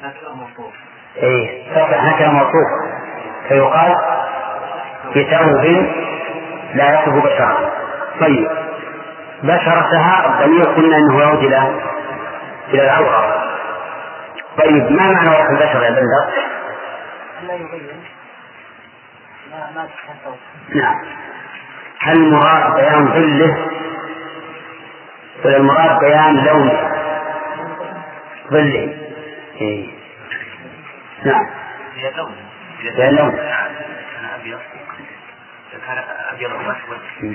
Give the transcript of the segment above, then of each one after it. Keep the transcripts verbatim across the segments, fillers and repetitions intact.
إيه تصبح هكذا موصوفة فيقال بثوب لا يصف بشرة. طيب بشرتها الضمير قلنا أنه يعود إلى إلى العورة. طيب ما معنى وصف البشرة يا بندر؟ لا يبين ما ما تحسه. نعم. هل المراد بيان ظله ولا المراد بيان لونه؟ ظله. إيه. نعم. بيان لونه. أبيض كان أبيض وأسود.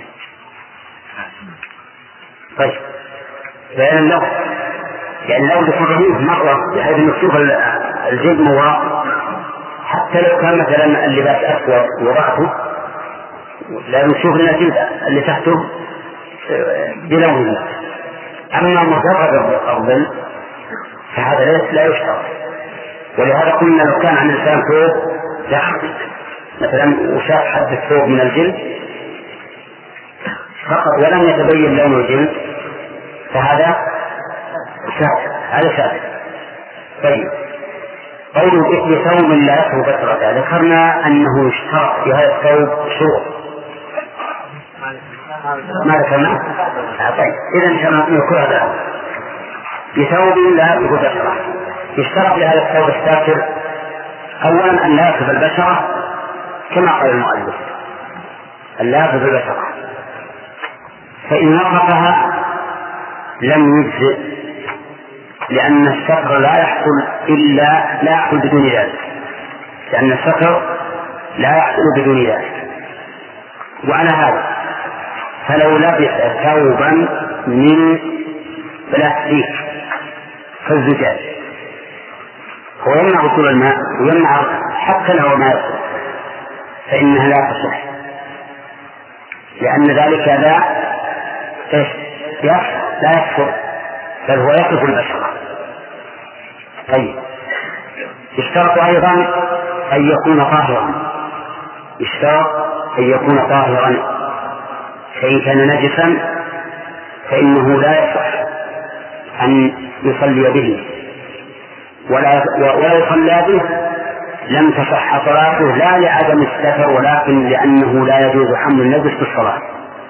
طيب بيان اللون، لأن اللون يكون رهيب مرة بحيث أن نشوف الجلد من وراء، حتى لو كان مثلا اللباس أسود وضعته لا نشوف لنا الجلد اللي تحته بلونه. أما مجرد الظل فهذا لا يشترط. ولهذا قلنا لو كان عن الإنسان ثوب تحت مثلا وشاف حد الثوب من الجلد فقط ولم يتبين لون الجلد فهذا شاذ، هذا شاذ. طيب قوله مثل ثوب لا يصف بشرته، ذكرنا أنه يشترط في هذا الثوب شروط ما ذكرنا. طيب إذا نذكر هذا بثوب لا يصف بشرته. يشترط لهذا الثوب الساتر أولا أن لا يصف البشرة كما قال المؤلف، أن لا يصف البشرة، فإن وصفها لم يجزئ، لأن الستر لا يحصل إلا لا يحصل بدون ذلك، لأن الستر لا يحصل بدون ذلك. وعلى هذا فلو لبس ثوبا من بلاستيك كالزجاج هو يمنع وصول الماء ويمنع حتى لو ما يصل فإنها لا تصح، لأن ذلك لا إيش لا يكفر بل هو يصف البشرة. طيب يشترط أيضا أن يكون طاهرا، يشترط أن يكون طاهرا، فإن كان نجسا فإنه لا يصح أن يصلي به ولا ولا يصلى به، لم تصح صلاته لا لعدم الستر ولكن لأنه لا يجوز حمل النجس في الصلاة.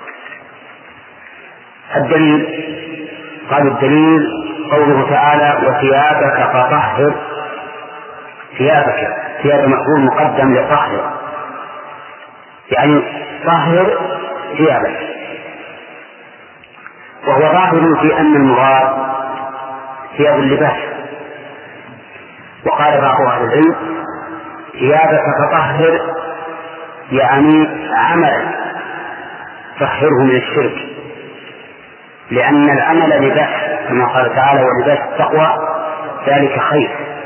الدليل قال الدليل قوله تعالى وثيابك فطهر. ثيابك ثياب مفعول مقدم لطهر، يعني طهر ثيابك، وهو ظاهر في أن المراد ثياب اللباس. وقال بعض أهل العلم ثيابك فطهر يعني عمل طهره من الشرك، لأن العمل لباس كما قال تعالى ولباس التقوى ذلك خير،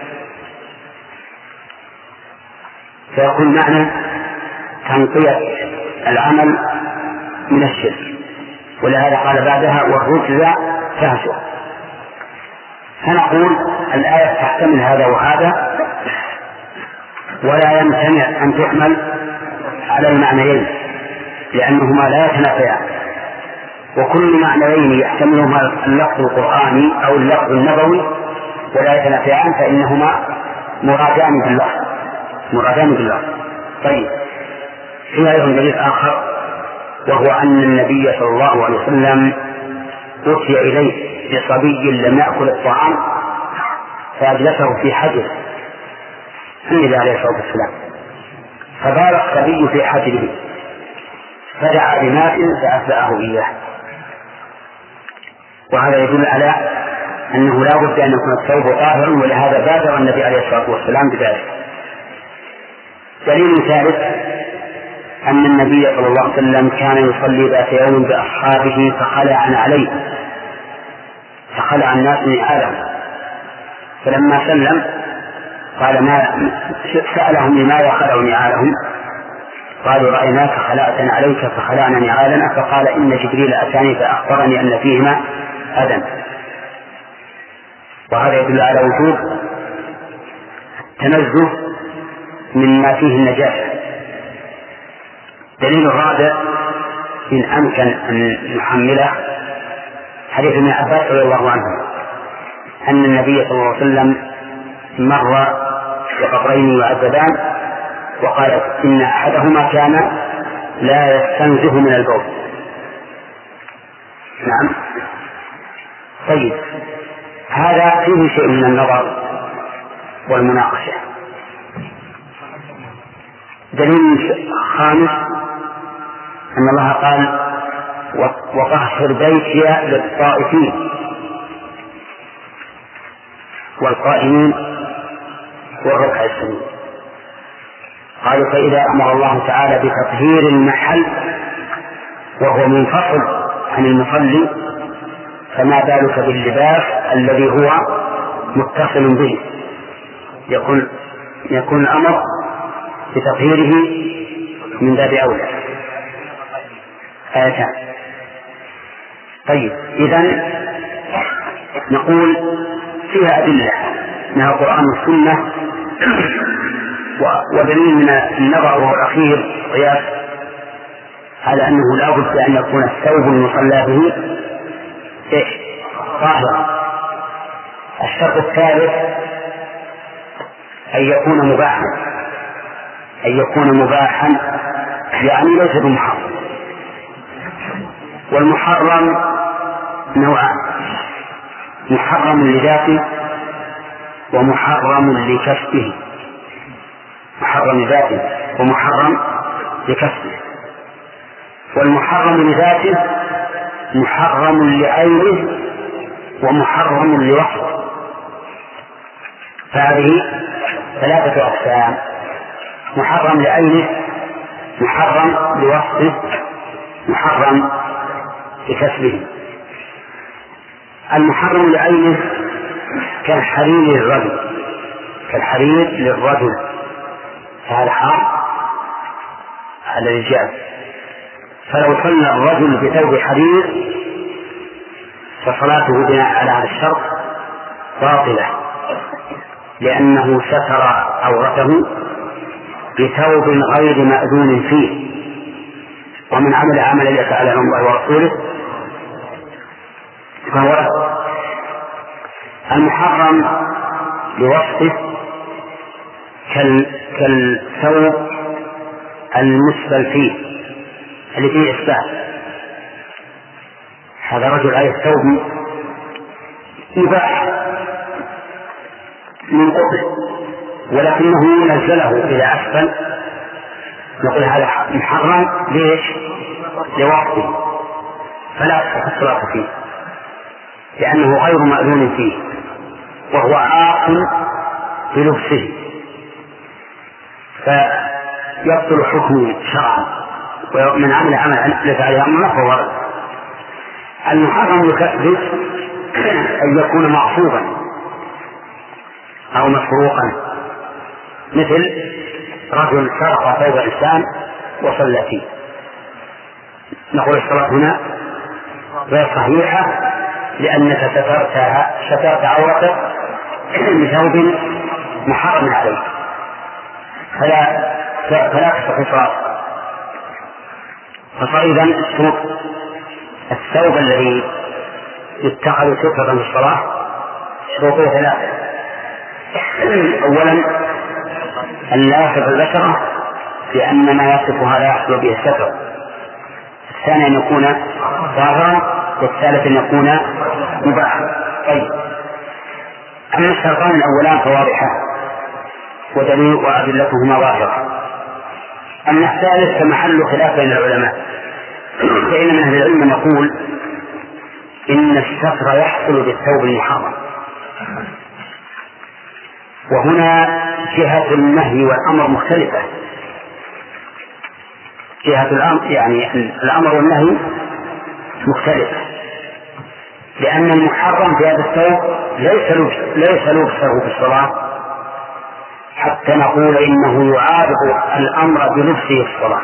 فيكون معنى تنقية العمل من الشرك. ولهذا قال بعدها والرجز فهجر. فنقول الآية تحتمل هذا وهذا ولا يمتنع أن تحمل على المعنيين لأنهما لا يتنافيان، وكل معنيين يحتملهما اللفظ القرآني أو اللفظ النبوي ولا يتنافيان فإنهما مرادان باللفظ مرادان باللفظ. طيب في أيضا دليل آخر وهو أن النبي صلى الله عليه وسلم أتي إليه بصبي لم يأكل الطعام فأجلسه في حجره النبي عليه الصلاة والسلام، فبال الصبي في حجره فدعا بماء فأتبعه إياه. وهذا يدل على أنه لا بد أن يكون الثوب طاهرا، ولهذا بادر النبي عليه الصلاة والسلام بذلك. دليل ثالث أن النبي صلى الله عليه وسلم كان يصلي ذات يوم بأصحابه فخلع عليه فخلع الناس نعالهم، فلما سلم قال ما سألهم لماذا خلعوا نعالهم؟ قالوا رأيناك خلعتنا عليك فخلعنا نعالنا، فقال إن جبريل أتاني فأخبرني أن فيهما أذى. وهذا يدل على وجوب التنزه مما فيه النجاسة. دليل الرابع إن أمكن أن نحمله حديث ابن عباس رضي الله عنه أن النبي صلى الله عليه وسلم مر بقبرين يعذبان وقالت إن أحدهما كان لا يستنزه من البول. نعم. طيب، هذا فيه شيء من النظر والمناقشة. دليل خامس أن الله قال وطهر بيتي للطائفين والقائمين والركع السجود. قالوا فإذا أمر الله تعالى بتطهير المحل وهو منفصل عن المصلي فما بالك باللباس الذي هو متصل به، يكون يكون الأمر بتطهيره من باب أولى. آيتان. طيب، إذن نقول فيها أدلة من القرآن والسنة، ودليل من النظر وهو الأخير قياس على أنه لا بد أن يكون الثوب المصلى به طاهرا. الشرط الثالث أن يكون مباحا، أن يكون مباحا يعني ليس بمحرم. والمحرم نوعان: محرم لذاته ومحرم لكسبه. محرم لذاته ومحرم لكسبه. والمحرم لذاته محرم لعينه ومحرم لوصفه. فهذه ثلاثة أقسام: محرم لعينه، محرم لوصفه، محرم لكسبه. المحرم لعينه كالحرير للرجل، كالحرير للرجل فهذا حرام على الرجال. فلو صلى الرجل بثوب حرير فصلاته بناء على هذا الشرط باطلة، لأنه ستر عورته بثوب غير مأذون فيه. ومن عمل عملا ليس على الله ورسوله فهو المحرم لوصفه كالثوب المسبل فيه اللي فيه إسبال. هذا رجل عليه الثوب مباح من قبل ولكنه نزله إلى أسفل، نقول هذا محرم. ليش؟ لوقته، فلا تصح الصلاة فيه لأنه غير مأذون فيه وهو عاق بلبسه، فيبطل حكمه شرعا. ومن عمل عمل ليس عليه أمرنا فهو رد. المحرم لكسبه أن يكون معصوبا أو مسروقا، مثل رجل سرق ثوب إنسان وصلى فيه، نقول الصلاة هنا غير صحيحة لأنك سترتها سترت عورتك بثوب محرم عليك، فلا فلا تصح الصلاة. فصيدا الثوب الذي يتخذ سترة في الصلاة شروطه ثلاثة: أولا أن لا يصف البشرة لأن ما يصفها لا يحصل به الستر، الثاني أن يكون ظاهرا، والثالث أن يكون مباحا. طيب، أما الشرطان الأولان فواضحة ودليل وأدلتهما ظاهرة. أما الثالث فمحل خلاف بين العلماء، فإن من أهل العلم نقول إن الستر يحصل بالثوب المحرم، وهنا جهة النهي والأمر مختلفة. جهة الأمر يعني الأمر والنهي مختلفة، لأن المحرم في هذا الثوب ليس لبس ليس لبسه في الصلاة حتى نقول إنه يعارض الأمر بلبسه في الصلاة.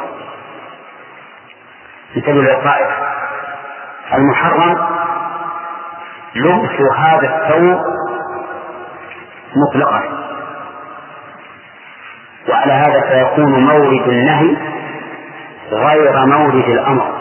انتبهوا للطائف، المحرم لبس هذا الثوب مطلقا، وعلى هذا فيكون مورد النهي غير مورد الأمر.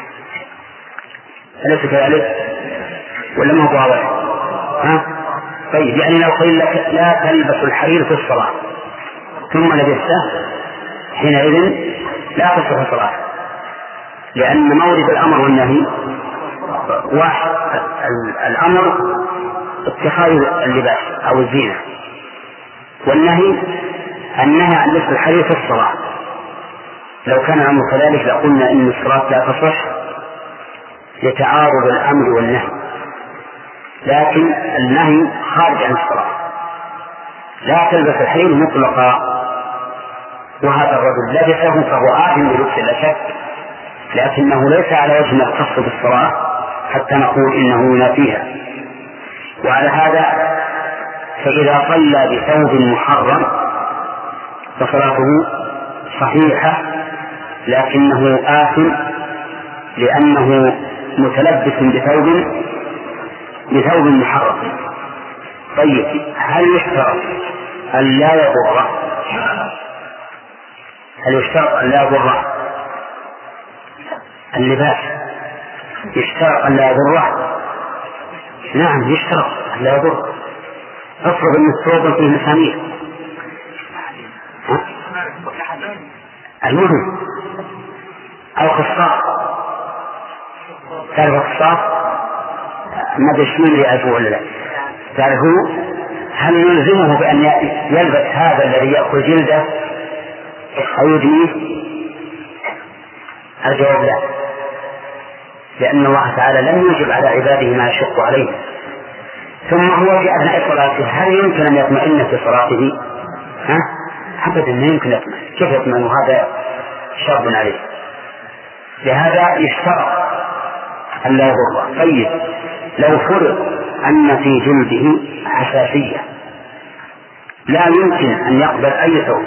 أليس كذلك ولا ما هو واضح؟ ها؟ طيب يعني لو قيل لك لا تلبس الحرير في الصلاة ثم لبسته حينئذ لا تصح الصلاة، لأن مورد الأمر والنهي واحد. الأمر اتخاذ اللباس أو الزينة، والنهي النهي عن لبس الحرير في الصلاة. لو كان الأمر كذلك لقلنا إن الصلاة لا تصح لتعارض الأمر والنهي، لكن النهي خارج عن الصلاة. لا تلبس الحرير مطلقا، وهذا الرجل لبسه فهو آثم بلبس لا شك، لكنه ليس على وجه يختص بالصلاة حتى نقول إنه ينافيها. وعلى هذا فإذا صلى بثوب محرم فصلاته صحيحة، لكنه آثم لأنه متلبس بثوب بثوب محرم. طيب هل يشترط أن لا يضر هل يشترط أن لا يضر اللباس؟ يشترط أن لا يضره؟ نعم يشترط أن لا يضر. افرض أن الثوب فيه مسامير المهم أو خصاص، تعرف الخصاص ما بيشمل يأجه ولا لا؟ تعرفوا هل يلزمه بأن يلبس هذا الذي يأكل جلده أو يدنيه؟ الجواب لا، لأن الله تعالى لم يوجب على عباده ما يشق عليه. ثم هو في أثناء صلاته هل يمكن أن يطمئن في صلاته؟ ها؟ أبدا ما يمكن يطمئن. كيف يطمئن وهذا شرط عليه؟ لهذا يشترط أن لا يضر. طيب لو فرض أن في جلده حساسية لا يمكن أن يقبل أي ثوب،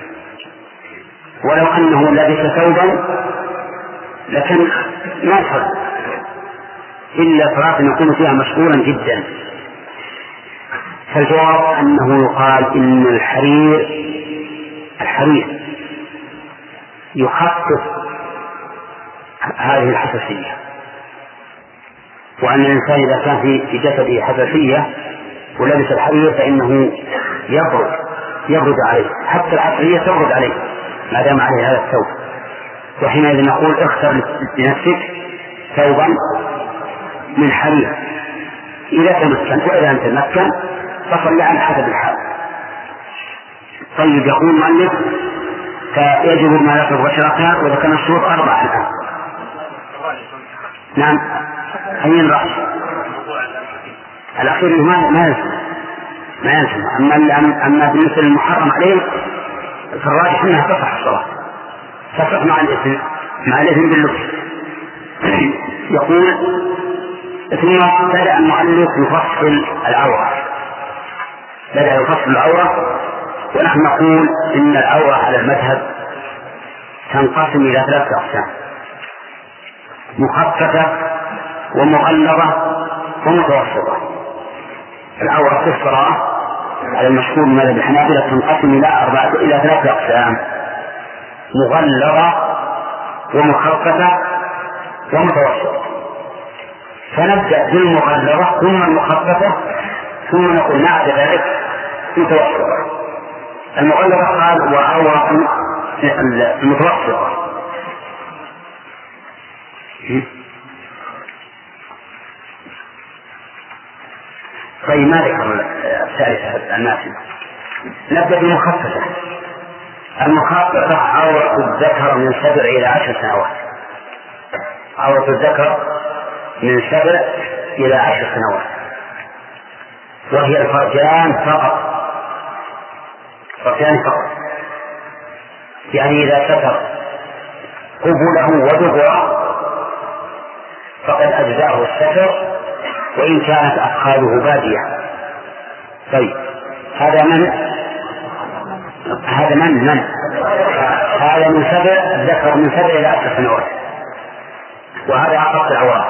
ولو أنه لبس ثوبا لكن ما يفعل إلا صلاة يكون فيها مشغولا جدا، فالجواب أنه يقال إن الحرير الحرير يخفف هذه الحساسية، وأن الإنسان إذا كان في جسده حساسية ولبس الحرير فإنه يبرد يبرد عليه، حتى الحساسية تبرد عليه ما دام عليه هذا الثوب. وحينئذ نقول اختر لنفسك ثوبا من حرير إذا تمكن، وإذا لم تمكن فصل على حسب الحال. طيب يقول المؤلف فيجب ما يصل بشرتها، وإذا كان الشروط أربعة الآن. نعم أي الرأس الأخير ما ما يلزم ما يلزم أما أما بالنسبة للمحرم عليه فالراجح أنها تصح الصلاة، تصح مع الإثم مع الإثم باللبس. يقول ثم بدأ المؤلف يفصل العورة بدأ يفصل العورة ونحن نقول إن العورة على المذهب تنقسم إلى ثلاثة أقسام: مخففة ومغلظة ومتوسطة. العورة في الصلاة على المشهور من مذهب الحنابلة تنقسم إلى أربعة إلى ثلاثة أقسام: مغلظة ومخففة ومتوسطة. فنبدأ بالمغلظة ثم المخففة ثم نقول بعد ذلك متوسطة. المغلظة قال وعورة المتوسطة طيب ما ذكر الثالثة الناسبة. نبدأ بالمخففة. المخففة عورة الذكر من سبع إلى عشر سنوات عورة الذكر من سبع إلى عشر سنوات وهي الفرجان فقط فرجان فقط يعني إذا ستر قبله ودبره فقد أجزاه الستر وإن كانت أفخاذه بادية. طيب هذا من هذا من من هذا من سبع الذكر من سبع إلى عشر سنوات، وهذا أقصى العورات.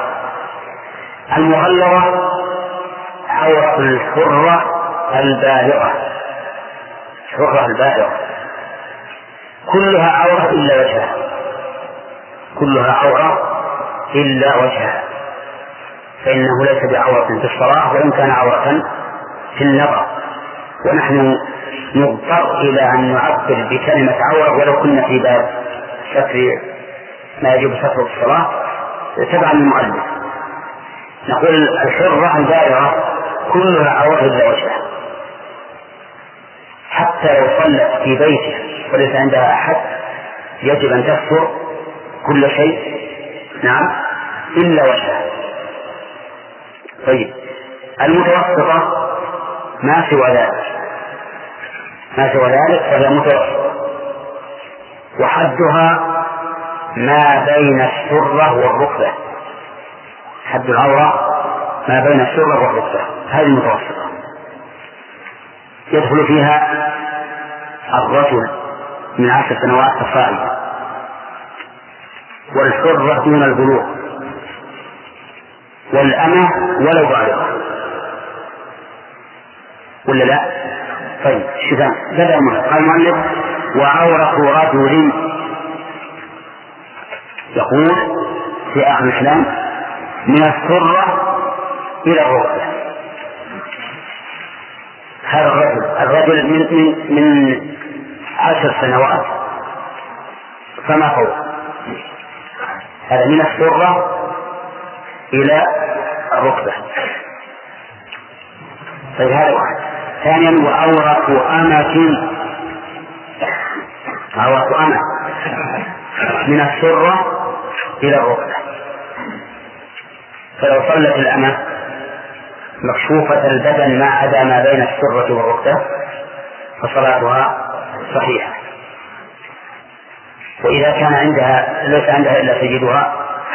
المغلظة عورة الحرة البالغة الحرة البالغة كلها عورة إلا وجهها كلها عورة إلا وجهها فإنه ليس بعورة في الصلاة وإن كان عورة في النظر، ونحن نضطر إلى أن نعبر بكلمة عورة ولو كنا في باب ستر ما يجب ستره في الصلاة تبعا للمؤلف. نقول الحرة البالغة كلها عورة إلا وجهها، حتى لو صلت في بيتها وليس عندها أحد يجب أن تستر كل شيء، نعم، إلا وجهها. طيب المتوسطة ما سوى ذلك، ما سوى ذلك فهي متوسطة، وحدها ما بين السرة والركبة، حد العورة ما بين السرة والركبة، هذه المتوسطة. يدخل فيها الرجل من عشر سنوات فصاعدا، والحرة دون البلوغ، والأمة ولو بالغة، ولا لا؟ طيب شوفان بدأ قال المؤلف وعورة رجل، يقول في آخر الكلام من السرة إلى الركبة. هذا الرجل الرجل من من من عشر سنوات فما فوق، هذا من السرة إلى الركبة. طيب هذا واحد. ثانيا وعورة أمة، عورة أمة من السرة إلى الركبة، فلو صلت الأمة مكشوفة البدن ما عدا ما بين السرة والركبة فصلاتها صحيحة. وإذا كان عندها ليس عندها إلا سيدها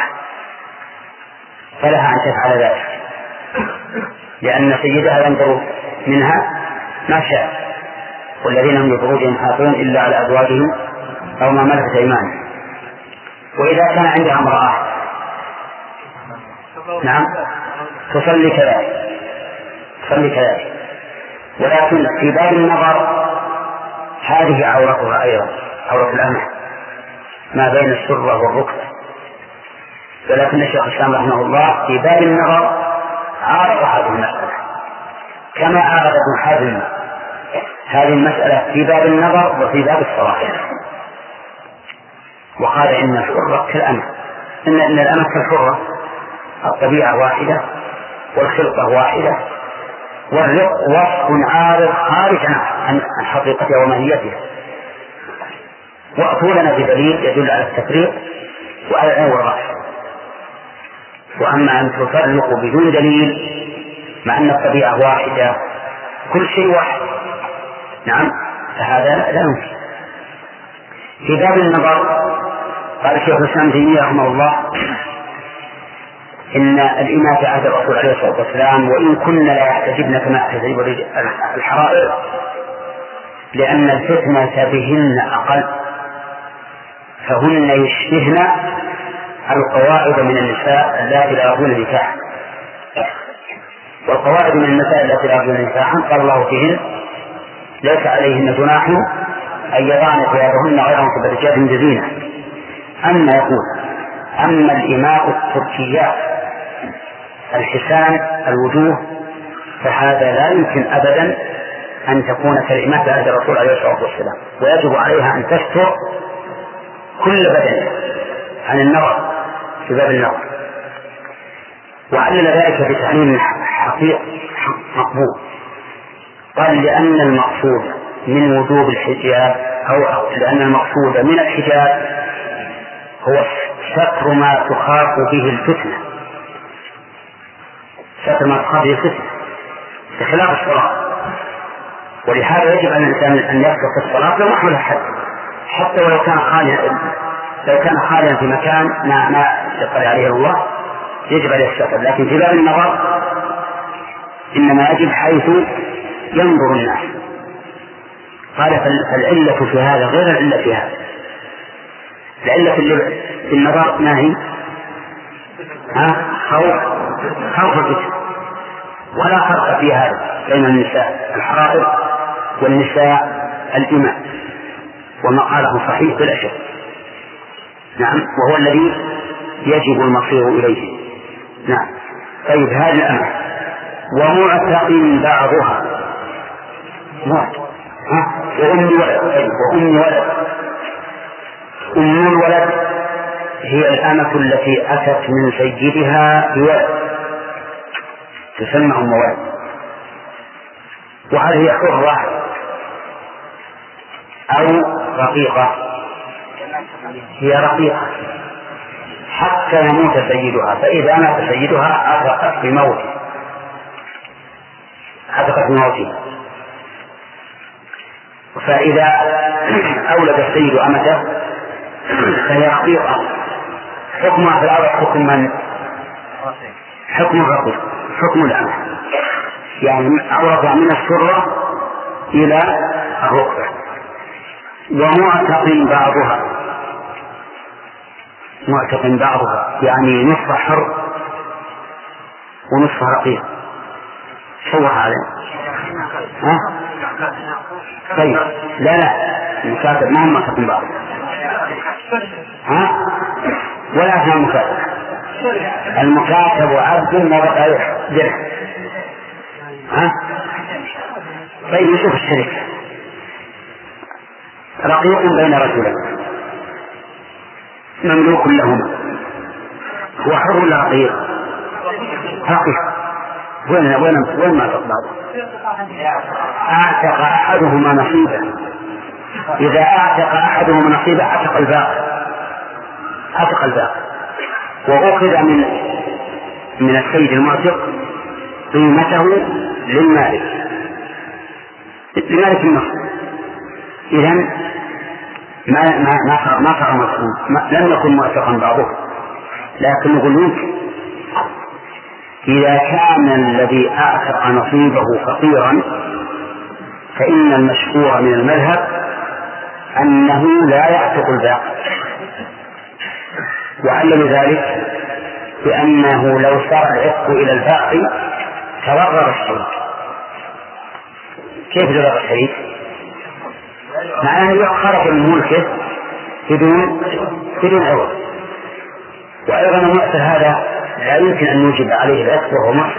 فلها أن تفعل ذلك، لأن سيدها ينظر منها ما شاء، والذين هم لفروجهم حافظون إلا على أزواجهم أو ما ملكت أيمانهم. وإذا كان عندها امرأة نعم تصلي كذلك، تصلي كذلك، ولكن في باب النظر هذه عورتها أيضا، عورة الأمة ما بين السرة والركبة. ولكن الشيخ الإسلام رحمه الله في باب النظر عارض هذه المسألة كما عارض ابن حزم هذه المسألة في باب النظر وفي باب الصلاة، وقال إن الحرة كالأمة، إن إن الأمة كالحرة، الطبيعة واحدة والخلقة واحدة، والرق وصف عارض خارج عن حقيقتها وماهيتها. وأتوا لنا بدليل يدل على التفريق وعلى العين والرأس. وأما أن تفرق بدون دليل مع أن الطبيعة واحدة كل شيء واحد، نعم، فهذا لا يمكن. في باب النظر قال الشيخ الإسلام ابن تيمية رحمه الله إن الإماء في عهد الرسول عليه الصلاة والسلام وإن كنا لا يحتجبن كما يحتجب الحرائر لأن الفتنة بهن أقل، فهن يشبهن القواعد من النساء التي لا يرجون نكاحا، والقواعد من النساء التي لا يرجون نكاحا قال الله فيهن ليس عليهن جناح أن يضعن ثيابهن غير متبرجات بزينة. أما يقول أما الإماء التركيات الحسان الوجوه فهذا لا يمكن أبدا أن تكون كالإماء في عهد الرسول عليه الصلاة والسلام، ويجب عليها أن تستر كل بدن عن النظر في باب النظر. وعلل ذلك بتعليم حقيق مقبول، قال لأن المقصود من وجوب الحجاب أو لأن المقصود من الحجاب هو ستر ما تخاف به الفتنة، ستر ما تخاف به الفتنة بخلاف الصلاة. ولهذا يجب على الإنسان أن يستر في الصلاة لو محمل الحد، حتى ولو كان خاليا، لو كان خاليا في مكان ما ما يطلع عليه الله يجب عليه الستر. لكن في باب النظر إنما يجب حيث ينظر الناس. قال فالعلة في هذا غير العلة في هذا. العلة في النظر ما هي؟ ها؟ خوف خوف الفتن، ولا فرق في هذا بين النساء الحرائر والنساء الإماء، وما قاله صحيح بلا شك، نعم، وهو الذي يجب المصير إليه. نعم. طيب هذه الأمر ومعتق بعضها موت. ها وأم ولد. وأم ولد. أم الولد هي الأمة التي أتت من سيدها بولد تسمى أم ولد. وهل هي حرة أو رقيقة؟ هي رقيقة حتى يموت سيدها، فإذا مات سيدها أعتقت بموته أعتقت بموته. فإذا أولد السيد أمته فهي رقيقة حكمها في الأرض حكم من؟ حكم الرقيق، حكم الأمة، يعني عورتها من السرة إلى الركبة. ومعتق بعضها، معتق بعضها يعني نصف حر ونصف رقيق. شو هذا؟ ها؟ طيب لا لا المكاتب ما هم معتق بعضها. ها؟ ولا اسمه المكاتب. المكاتب عبد وبقى درهم. ها؟ طيب نشوف الشركة. رقيق بين رجلين مملوك لهما، هو حر ولا رقيق؟ رقيق. وين وين وين ما تطلع؟ اعتق احدهما نصيبه. اذا اعتق احدهما نصيبه اعتق الباقي، اعتق الباقي. واخذ من من السيد المعتق قيمته للمالك لمالك النصب. اذن ما ما ما ما صار مفهوم، لم يكن معتقا بعضه، لكن نقول يمكن إذا كان الذي أعتق نصيبه فقيرا فإن المشهور من المذهب أنه لا يعتق الباقي، وعلم ذلك بأنه لو صار العتق إلى الباقي تضرر الشريك. كيف تضرر الشريك؟ معناه خرج من ملكه بدون بدون عوض. وأيضا المعتق هذا لا يمكن أن يوجب عليه العتق وهو مصر،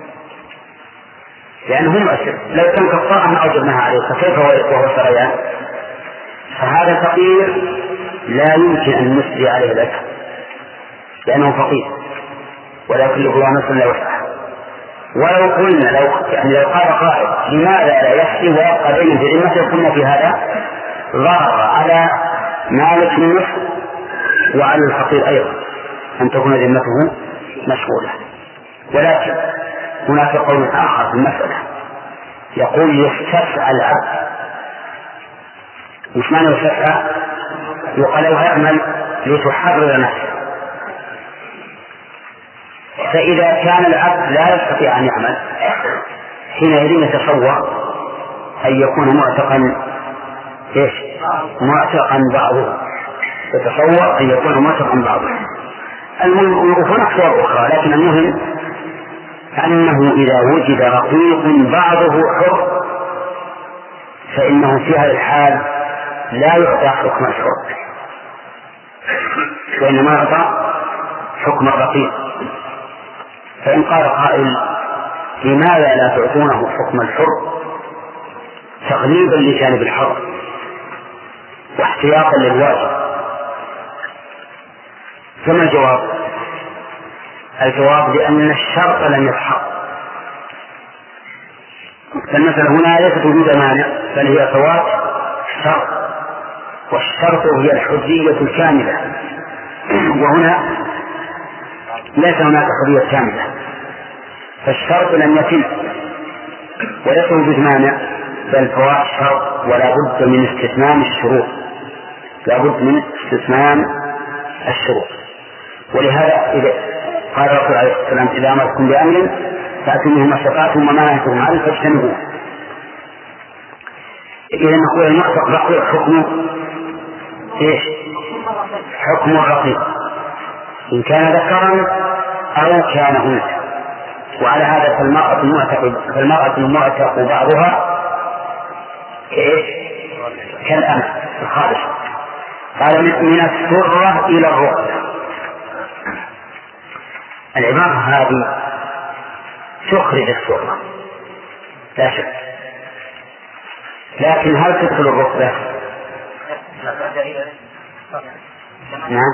لأنه مؤثر. لو كان كفارة ما أوجبناها عليه فكيف وهو سريان؟ فهذا الفقير لا يمكن أن نسري عليه العتق لأنه فقير، ولكن له مثل لا يصح. ولو قلنا لو يعني لو قال قائل لماذا لا يحصي ويبقى بين في ذمته، قلنا في هذا ضرر على مالك النصف وعلى الفقير أيضا أن تكون ذمته مشغولة. ولكن هناك قول آخر في المسألة يقول يستسعى العبد. مش معنى يستسعى؟ يقال له اعمل لتحرر نفسه. فإذا كان العبد لا يستطيع أن يعمل حينئذ يتصور أن يكون معتقا إيش؟ معتقا بعضه، يتصور أن يكون معتقا بعضه. المهم وهناك صور أخرى، لكن المهم أنه إذا وجد رقيق بعضه حر فإنه في هذا الحال لا يعطى حكم الحر، وإنما يعطى حكم الرقيق. فإن قال قائل لماذا لا تعطونه حكم الحر تغليبا لجانب الحر واحتياطا للواجب، فما الجواب؟ الجواب لأن الشرط لم يتحقق. فالمسألة هنا ليست وجود مانع بل هي فوات الشرط، والشرط هي الحرية الكاملة، وهنا ليس هناك حرية كاملة، فالشرط لم يتم وليس وجود مانع بل فوات الشرط، ولا بد من استتمام الشروط، لا بد من استتمام الشروط. ولهذا إذا قال الرسول عليه الصلاة والسلام إذا أمركم بأمر فأتوا منه ما استطعتم وما نهيتكم عنه فاجتنبوه. إذا نقول المعتق رقيق حكمه إيش؟ حكم الرقيق إن كان ذكرا أو كان أنثى. وعلى هذا فالمرأة المعتق فالمرأة المعتق بعضها كإيش؟ كالأمة الخالصة. قال من السرة إلى الركبة. العبارة هذه تخرج السرة لا شك، لكن هل تدخل الركبة؟ نعم.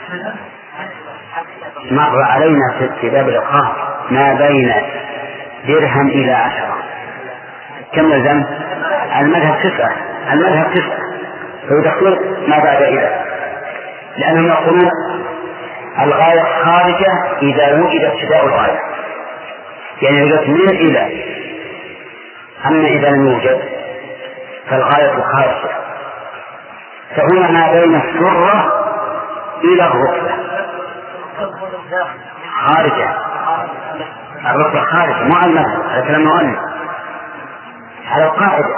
مر علينا في كتاب الإقامة ما بين درهم إلى عشرة. كم يلزم؟ المذهب تسعة. المذهب تسعة فيدخل ما بعد إلى، لأنهم يقولون الغاية خارجة إذا وجد ابتداء الغاية، يعني يوجد من إلى. أما إذا لم يوجد فالغاية خارجة. فهنا ما بين السرة إلى الركبة خارجة. الركبة خارجة مو على المذهب، هذا كلام مؤلف على القاعدة.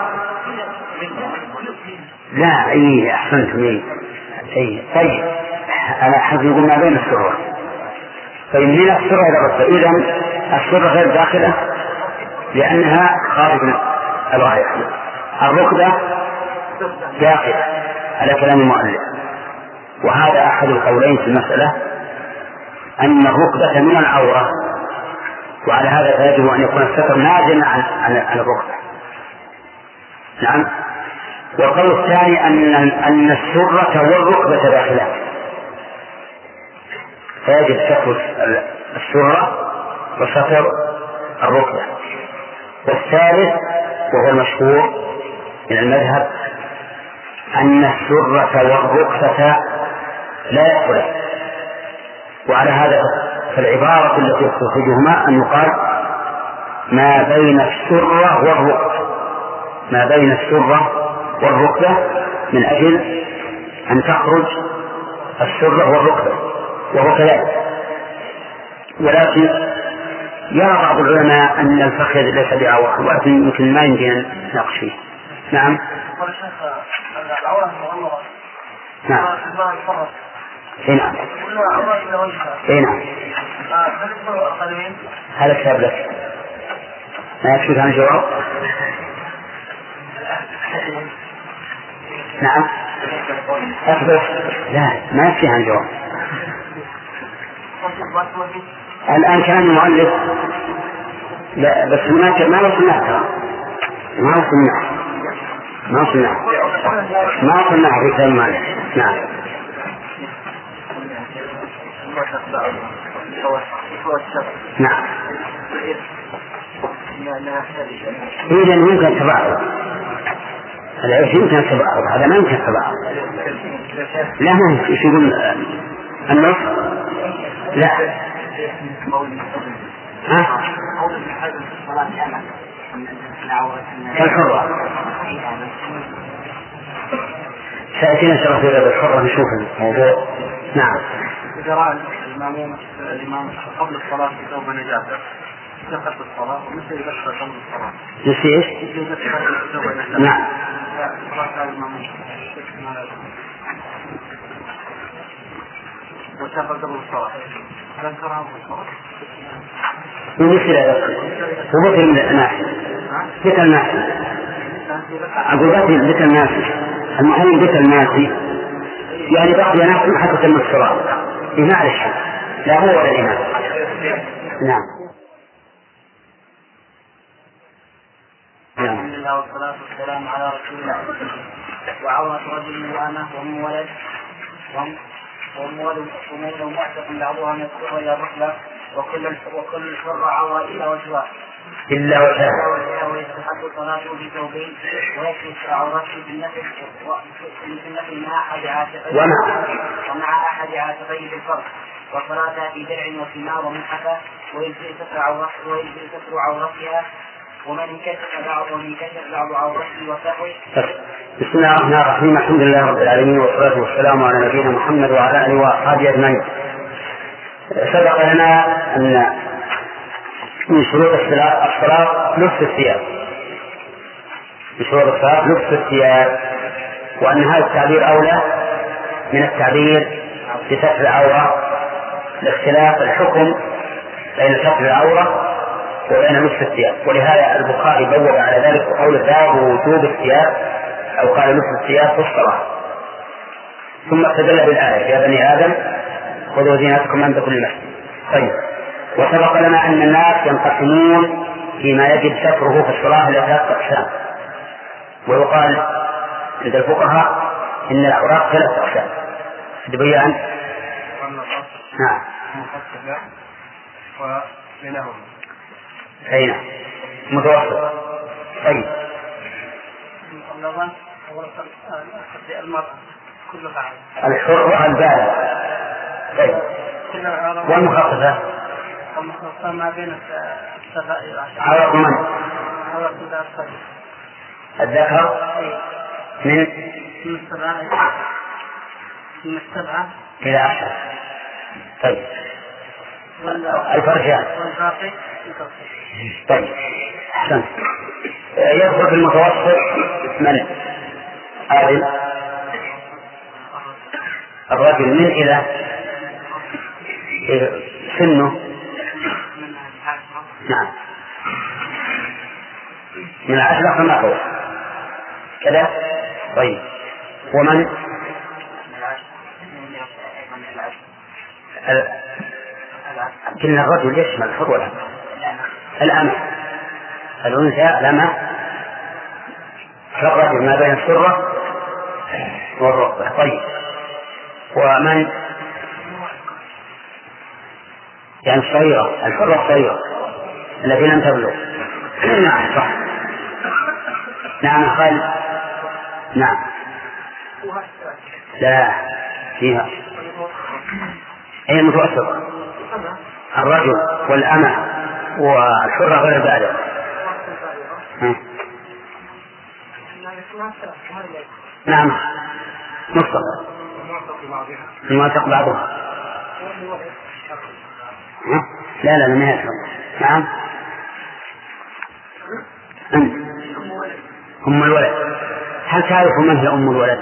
لا أي أحسنتم أي أي طيب أنا حظ يقول ما بين السرة. طيب من السرة إلى الركبة، إذن السرة غير داخلة لأنها خارج الغاية. الركبة داخلة على كلام المؤلف، وهذا أحد القولين في المسألة أن الركبة من العورة، وعلى هذا فيجب أن يكون الستر نازلا عن عن الركبة. نعم. والقول الثاني أن أن السرة والركبة داخلة، فيجب ستر السرة وستر الركبة. والثالث وهو المشهور من المذهب أن السرة والركبة لا يدخلان، وعلى هذا فالعبارة التي تخرجهما أن يقال ما بين السرة والركبة، ما بين السرة والركبة، من أجل أن تخرج السرة والركبة، وهو كذلك. ولكن يرى بعض العلماء أن الفخذ ليس بعورة، ولكن يمكن ما يمكن نقش فيه. نعم. نعم. اي نعم. اي نعم. هذا كتاب لك ما يكفيك عن الجواب. نعم. أخبر. لا ما يكفي عن الجواب. الآن كان المؤلف لا بس ما ما وصلنا ما وصلنا ما وصلنا ما وصلنا في كلام المؤلف. نعم. نعم. إذا يمكن تباعد العيش، يمكن تباعد، هذا ما يمكن تباعد. لا ما يمكن. إيش يقول النص؟ لا. ها؟ كالحرة. سأتينا شرف في هذا الحرة نشوف الموضوع. نعم. إذا رأى الإمام الإمام قبل الصلاة ثوب نجاسة دخلت الصلاة ومثل يدخل قبل الصلاة. نسي إيش؟ نعم. وشاف قبل الصلاة هل كرهه في الصلاة؟ ومثل هذا ومثل من الناس ذكر الناس أقول ذكر الناس المهم ذكر الناس يعني بقي ناس حتى تم الصلاة بمعنى لا هو ولا الإمام. نعم. الحمد لله والصلاة والسلام على رسول الله. وعورة رجل وأمه وأم ولد وأم ولد وميل معتق بعضها من السر إلى الرحلة وكل وكل الحر عورة إلا وجهها إلا وجهها ويستحب صلاته بثوبين ويكشف عورته بالنفل بالنفل مع أحد عاتقيه ومع أحد عاتقيه بالفرق، وصلاتها في درع وثمار ومنحفة ويجزئ ستر عورته ويجزئ ستر عورتها ومن انكشف بعض ومن انكشف بعض عورته وسهو. بسم الله الرحمن الرحيم. الحمد لله رب العالمين والصلاة والسلام على نبينا محمد وعلى آله وأصحابه أجمعين. سبق لنا أن من شروط الصلاة لبس الثياب، من شروط الصلاة لبس الثياب، وأن هذا التعبير أولى من التعبير بستر العورة لاختلاف الحكم بين ستر العورة وبين لبس الثياب. ولهذا البخاري بوب على ذلك وقول باب وجوب الثياب أو قال لبس الثياب في الصلاة، ثم استدل بالآية يا بني آدم خذوا زينتكم عند كل مسجد. طيب. وسبق لنا أن الناس ينقسمون فيما يجب ستره في الصلاة إلى ثلاثة أقسام. ويقال عند الفقهاء إن الأوراق ثلاث أقسام بيان. نعم. أين متوسط. طيب الحر البالغ. طيب والمخففة المخففة ما بين السبع عرض من الذكر من من السبعة من السبعة إلى عشرة. طيب الفرجان. طيب أحسنت. يدخل في المتوسط من آدم الرجل من إلى سنه. نعم من العشرة فما فوق كذا. طيب ومن قلنا الرجل يشمل الحر والأمة. الأمة الأنثى الأمة كالرجل ما بين السرة والركبة. طيب ومن يعني الصغيرة الحرة الصغيرة التي لم تبلغ. نعم صح. نعم خالد. نعم لا فيها هي المتوسطة الرجل والأمة والحرة غير البالغة. نعم مصطفى الموافق بعضها. لا لا ما هي. نعم أنت أم الولد. هل تعرف من هي أم الولد؟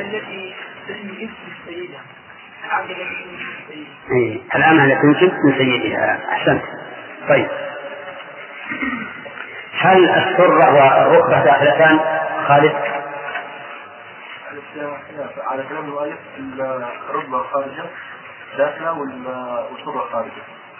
إيه. الأمة التي تنجب من سيدها. أحسنت. طيب هل السرة والركبة داخلتان خالد؟ على كلام المؤلف الركبة خارجة داخلة والسرة خارجة.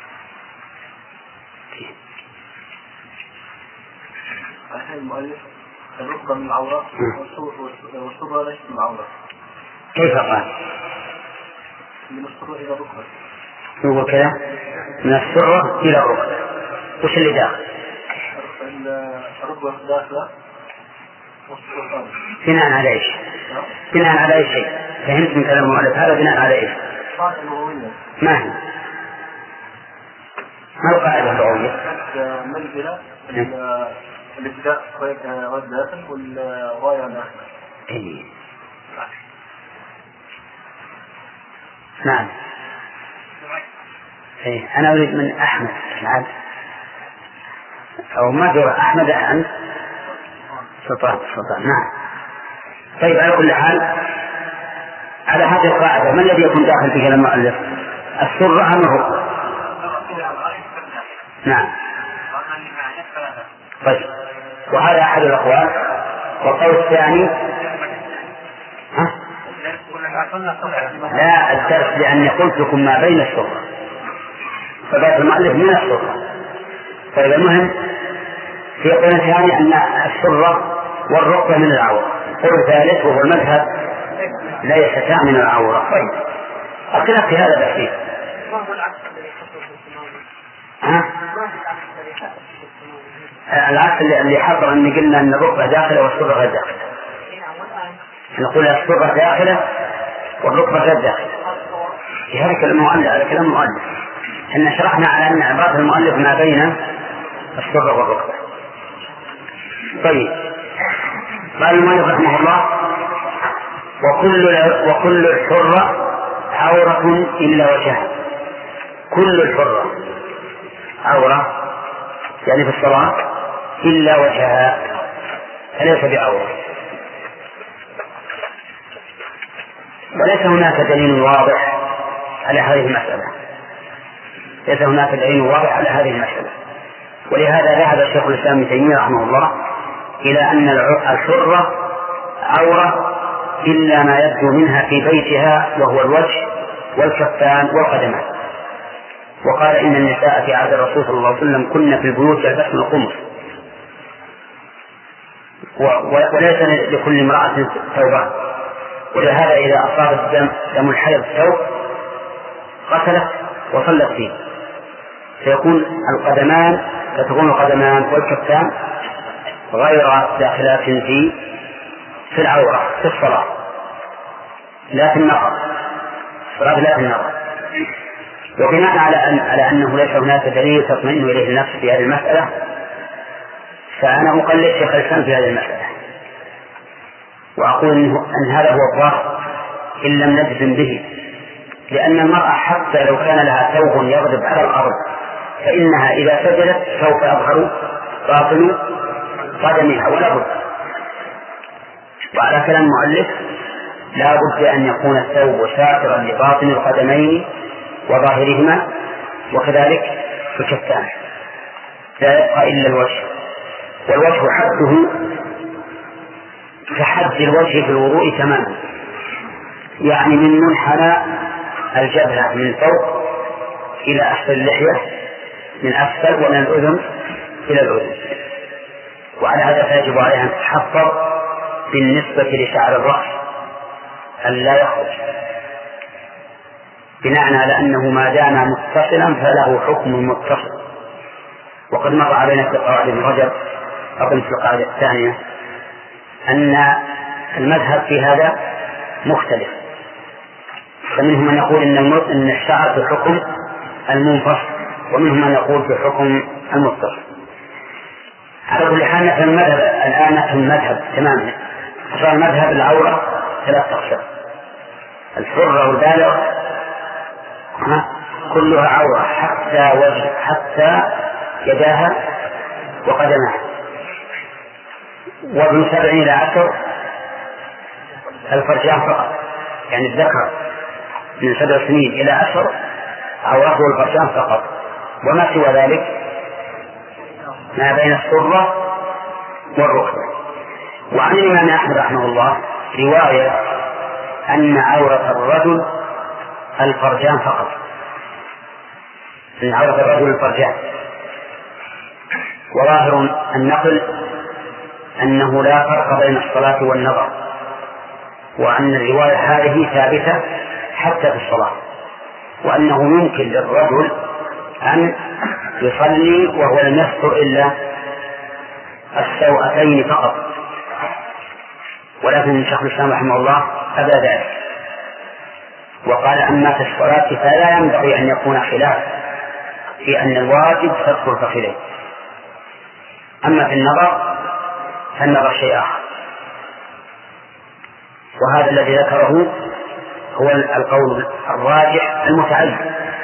عشان المؤلف الركبة من العورة والسرة ليست من العورة. كيف قال؟ من السرة إلى الركبة. هو كذا من السرة إلى الركبة. وش اللي داخل؟ الركبة داخلة والسرة خارجة. بناء على إيش؟ بناء على أي شيء؟ فهمت من كلام المؤلف هذا بناء على إيش؟ ما هي؟ ما القاعدة اللغوية؟ منزلة الابتداء والداخل والغاية داخل. إيه. نعم. إيه. أنا أريد من أحمد العاد أو ما جرى أحمد أنت سلطان سلطان. نعم. طيب على كل حال على هذه القاعدة ما الذي يكون داخل في كلام المؤلف؟ السرة أم الركبة؟ نعم. طيب وهذا أحد الأقوال. والقول الثاني ها؟ لا الدرس لأني قلت لكم ما بين السرة فبعد المؤلف من السرة. طيب المهم في قول ثاني أن السرة والركبة من العورة. قول ثالث وهو المذهب ليستا من العورة. طيب الخلاف في هذا بحث. ها؟ العكس اللي حصل أن قلنا أن الركبة داخلة والسرة غير داخلة. نقول السرة داخلة والركبة غير داخلة. في هذا كلام المؤلف على كلام المؤلف. إن شرحنا على أن عبارة المؤلف ما بين السرة والركبة. طيب قال المؤلف رحمه الله وكل وكل الحرة عورة إلا وجهها. كل الحرة عورة يعني في الصلاة إلا وجهها فليس بعورة. وليس هناك دليل واضح على هذه المسألة. ليس هناك دليل واضح على هذه المسألة. ولهذا ذهب الشيخ الإسلام ابن تيمية رحمه الله إلى أن الحرة عورة إلا ما يبدو منها في بيتها وهو الوجه والكفان والقدمان. وقال إن النساء في عهد الرسول صلى الله عليه وسلم كن في البيوت يلبسن القمص وليس لكل امرأة ثوبان، ولهذا إذا أصاب الدم دم الحيض ثوب غسلت وصلت فيه فيكون القدمان فتكون القدمان والكفان غير داخلات في في العورة في الصلاة لا في النقر، الصلاة لا في النقر. وبناء على أن على أنه ليس هناك دليل تطمئن إليه النفس في هذه المسألة فأنا أقلد شيخ الإسلام في هذه المسألة وأقول أن هذا هو الظاهر إن لم نجزم به، لأن المرأة حتى لو كان لها ثوب يضرب على الأرض فإنها إذا سجدت سوف يظهر باطن قدمها ولا بد. وعلى كلام المؤلف لا بد أن يكون الثوب ساترا لباطن القدمين وظاهرهما وكذلك في الكفان، لا يبقى إلا الوجه، والوجه حده كحد الوجه في الوضوء تماما، يعني من منحنى الجبهة من فوق إلى أسفل اللحية من أسفل ومن الأذن إلى الأذن. وعلى هذا فيجب عليها أن تتحفظ بالنسبة لشعر الرأس أن لا يخرج، بناء على أنه ما دام متصلا فله حكم متصل. وقد مر علينا في قواعد ابن رجب أظن في القاعدة الثانية أن المذهب في هذا مختلف، فمنهم من يقول إن الشعر في حكم المنفصل ومنهم من يقول في حكم المتصل. على كل حال نفهم المذهب الآن، نفهم المذهب تماما. صار المذهب العورة ثلاث أقسام: الحرة والبالغ كلها عورة حتى وجه حتى يداها وقدمها، وابن سبع إلى عشر الفرجان فقط، يعني الذكر من سبع سنين إلى عشر عورته الفرجان فقط، وما سوى ذلك ما بين السرة والركبة. وعن الإمام أحمد رحمه الله رواية أن عورة الرجل الفرجان فقط، أن عورة الرجل الفرجان. وظاهر النقل أنه لا فرق بين الصلاة والنظر، وأن الرواية هذه ثابتة حتى في الصلاة، وأنه يمكن للرجل أن يصلي وهو لم يستر إلا السوأتين فقط، ولكن شيخ الإسلام رحمه الله أبى ذلك وقال أما في الصلاة فلا ينبغي أن يكون خلاف في أن الواجب ستر الفخذين، أما في النظر فالنظر شيء آخر. وهذا الذي ذكره هو القول الراجح المتعين.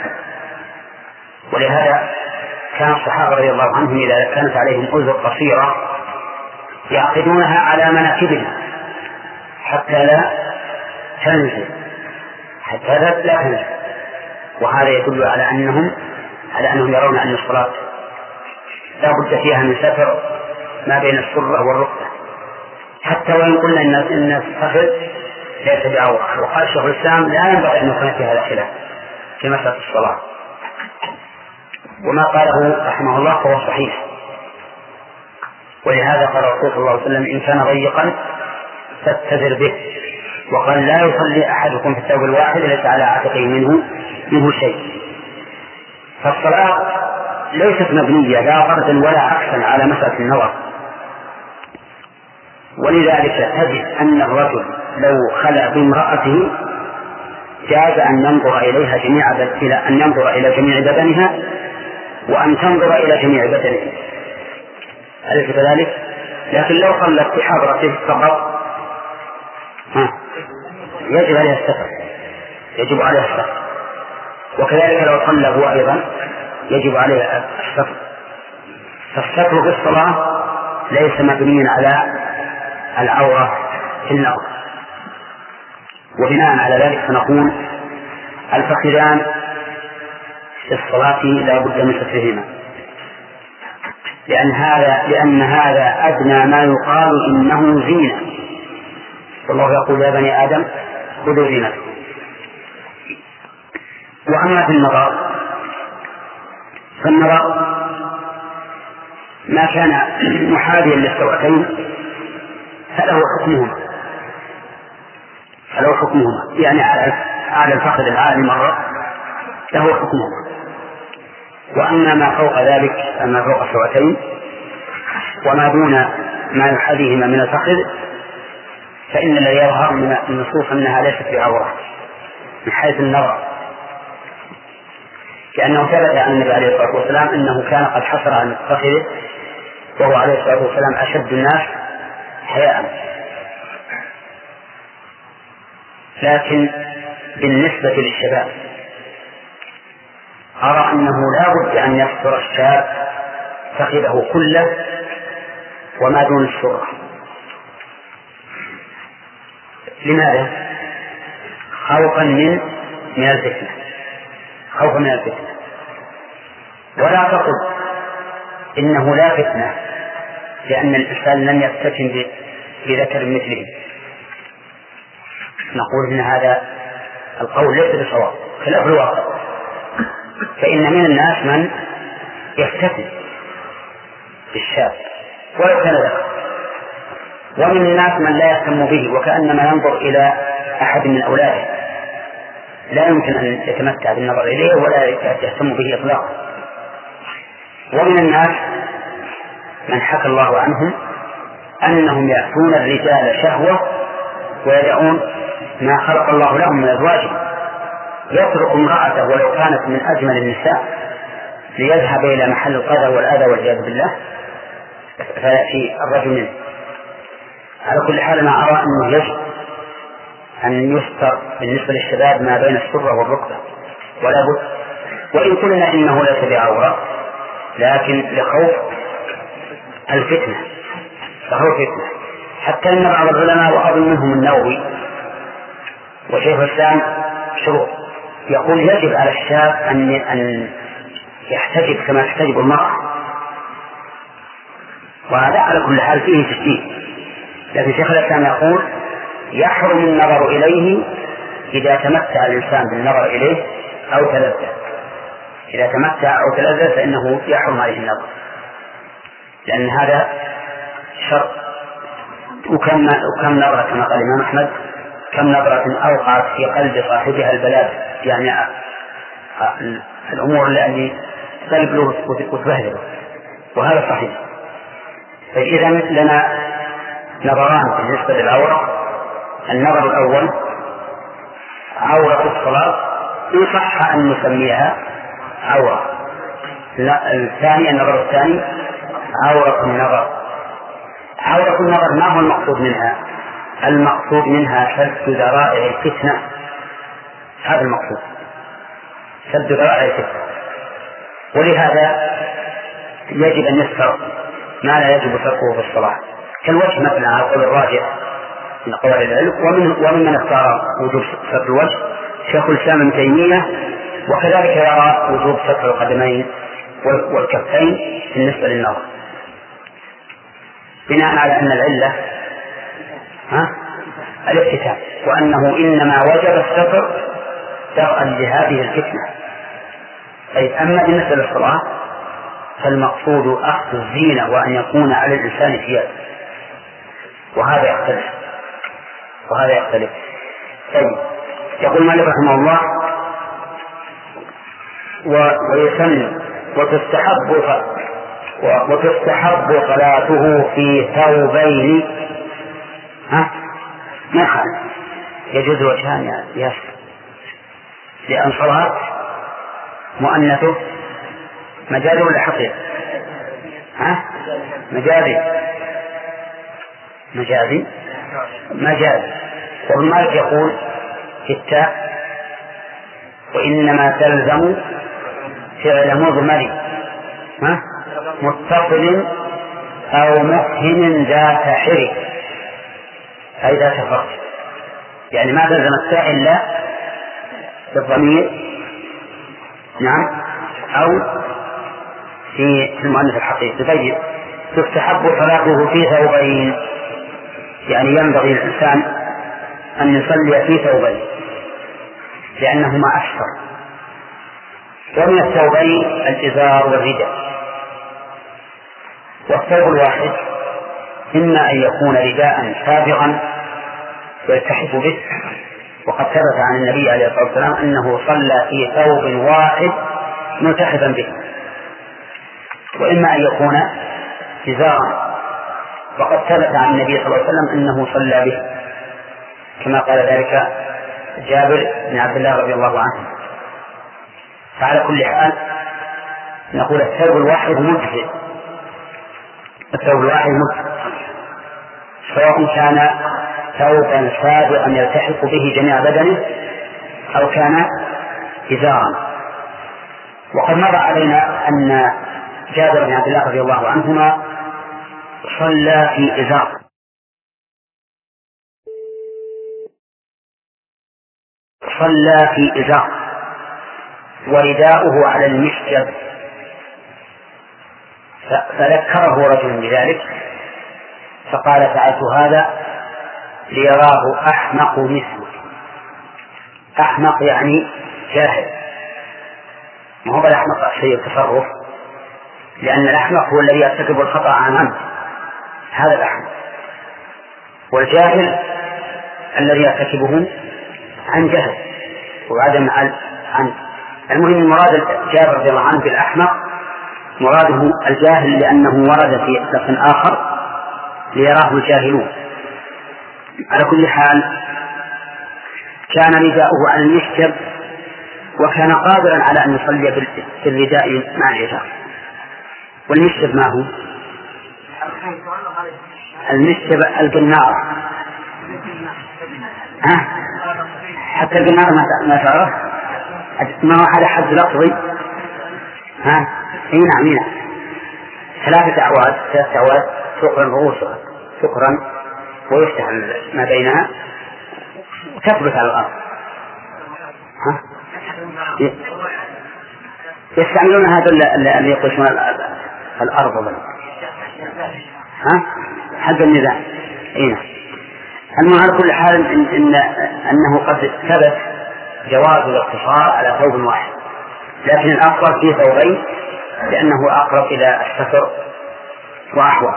ولهذا كان الصحابة رضي الله عنهم إذا كانت عليهم أذر قصيرة يعقدونها على مناكبهم حتى لا تنزل حتى لا تنزل، وهذا يدل على أنهم على أنهم يرون أن الصلاة لا بد فيها من ستر ما بين السرة والركبة، حتى وإن قلنا إن الفخذ ليس بعورة. وقال شيخ الإسلام لا ينبغي أن يكون في هذا الخلاف في مسألة الصلاة، وما قاله رحمه الله فهو صحيح. ولهذا قال الرسول صلى الله عليه وسلم إن كان ضيقا فاتزر به، وقال لا يصلي أحدكم في الثوب الواحد ليس على عاتقه منه منه شيء. فالصلاة ليست مبنية لا فردا ولا عكسا على مسألة النظر، ولذلك تجد أن الرجل لو خلع بامرأته جاز أن ينظر إليها جميع إلى أن ينظر إلى جميع بدنها وأن تنظر إلى جميع بدنه، أليس كذلك؟ لكن لو صلت بحضرته فقط يجب عليها الستر يجب عليها الستر وكذلك لو صلى هو أيضا يجب عليه الستر. فالستر في الصلاة ليس مبنيا على العورة في النظر. وبناء على ذلك فنقول الفخذان في الصلاة لا بد من سترهما، لأن هذا لأن هذا أدنى ما يقال إنه زينة، والله يقول يا بني آدم خذوا زينتكم. وأما في النظر فالنظر ما كان محاذيا للسوأتين هذا هو حكمهما هذا هو حكمهما يعني على الفخذ العالي مرة له حكمهما. وأما ما فوق ذلك أما فوق السوعتين وما دون ما يحاذيهما من الفخذ فإن الذي يظهر من النصوص أنها ليست بعورة من حيث النظر، لأنه ثبت عن النبي عليه الصلاة والسلام أنه كان قد حصر عن فخذه وهو عليه الصلاة والسلام أشد الناس حياء. لكن بالنسبة للشباب أرى أنه لا بد أن يستر الشاب فخذه كله وما دون السرة. لماذا؟ خوفا من من الفتنة خوفا من الفتنة. ولا تقل إنه لا فتنة لأن الإنسان لم يفتتن بذكر مثله، نقول إن هذا القول ليس بصواب خلاف الواقع. فإن من الناس من يفتتن بالشاب ولو كان ذكر، ومن الناس من لا يهتم به وكأنما ينظر إلى أحد من أولاده لا يمكن أن يتمتع بالنظر إليه ولا يهتم به إطلاقا. ومن الناس من حكى الله عنهم أنهم يأتون الرجال شهوة ويدعون ما خلق الله لهم من أزواج، يترك امرأته ولو كانت من أجمل النساء ليذهب إلى محل القذى والأذى والعياذ بالله فيأتي الرجل منه. على كل حال ما أرى أنه يجب أن يستر بالنسبة للشباب ما بين السرة والركبة ولا بد، وإن قلنا إنه ليس بعورة لكن لخوف الفتنة فهو فتنة. حتى إن بعض العلماء وأظن منهم النووي وشيخ الإسلام شروط يقول يجب على الشاب أن أن يحتجب كما تحتجب المرأة، وهذا على كل حال فيه تشديد. لكن شيخ الإسلام يقول يحرم النظر إليه إذا تمتع الإنسان بالنظر إليه أو تلذذ، إذا تمتع أو تلذذ فإنه يحرم عليه النظر، لأن هذا شرط. وكم وكم نظرة كما قال الإمام أحمد كم نظرة أوقعت في قلب صاحبها البلاد، يعني الأمور التي تقلب له وتبهدله، وهذا صحيح. فإذا لنا نظران بالنسبة للعورة. النظر الأول عورة الصلاة إن صح أن نسميها عورة. الثاني النظر الثاني عورة النظر. عورة النظر ما هو المقصود منها؟ المقصود منها سد ذرائع الفتنة، هذا المقصود سد ذرائع الفتنة. ولهذا يجب أن يستر ما لا يجب تركه في الصلاة كالوجه مثلا على قول الراجح من قواعد العلم، ومن ومن اختار وجوب ستر الوجه شيخ الإسلام ابن تيمية، وكذلك يرى وجوب ستر القدمين والكفين بالنسبة للنظر، بناء على أن العلة ها الافتتان، وأنه إنما وجب الستر درءا لهذه الفتنة. طيب أما بالنسبة للصلاة فالمقصود أخذ الزينة وأن يكون على الإنسان ثياب، وهذا يختلف وهذا يختلف. طيب يقول مالك رحمه الله ويسن وتستحب وتستحب صلاته في ثوبين. ها ما خالف يجوز وجهان يا ياسر، لأن صلاة مؤنثه مجازي ولا حقيقي؟ ها مجازي مجازي مجازي. وابن مالك يقول في التاء وإنما تلزم فعل مضمر ها متصل أو مفهم ذات حرك أي ذات فرق، يعني ما تلزم التاء إلا بالضمير نعم أو في المؤنث الحقيقي. طيب تستحب صلاته في ثوبين، يعني ينبغي الإنسان أن يصلي في ثوبين لأنهما أشهر. ومن الثوبين الإزار والرداء، والثوب الواحد إما أن يكون رداء سابغا يلتحف به، وقد ثبت عن النبي عليه الصلاة والسلام أنه صلى في ثوب واحد ملتحفا به، وإما أن يكون إزارا، وقد ثبت عن النبي صلى الله عليه وسلم أنه صلى به، كما قال ذلك جابر بن عبد الله رضي الله عنه. فعلى كل حال نقول الثوب الواحد مجزئ، الثوب الواحد مجزئ، سواء كان ثوبا سابقا يلتحق به جميع بدنه أو كان إزارا. وقد مر علينا أن جابر بن عبد الله رضي الله عنهما صلى في إزار، صلى في إزار ورداؤه على المشجب، فذكره رجل بذلك فقال فعلت هذا ليراه أحمق مثله. أحمق يعني جاهل، ما هو الأحمق شيء التصرف، لأن الأحمق هو الذي يرتكب الخطأ عن عمد، هذا الأحمق، والجاهل الذي يرتكبه عن جهل وعدم عن. المهم مراد جابر رضي الله عنه بالأحمق مراده الجاهل، لأنه ورد في لفظ آخر ليراه الجاهلون. على كل حال كان رداؤه على المشجب، وكان قادرا على أن يصلي بالرداء مع الإزار. والمشجب ما هو؟ المشجب القنار، ها؟ حتى القنار ما تعرف، ما هو هذا حد لفظي، ها؟ اي نعم اي نعم، ثلاثة أعواد، ثلاثة أعواد سكرا رؤوسها سكرا ويفتح ما بينها وتثبت على الأرض. ها؟ يستعملون هذا اللي يقسمون الأرض بل. ها؟ حق النظام. اي نعم. المهم على كل حال إن, إن أنه قد ثبت جواز الاقتصار على ثوب واحد، لكن الأفضل في ثوبين لأنه أقرب إلى الستر وأحوط.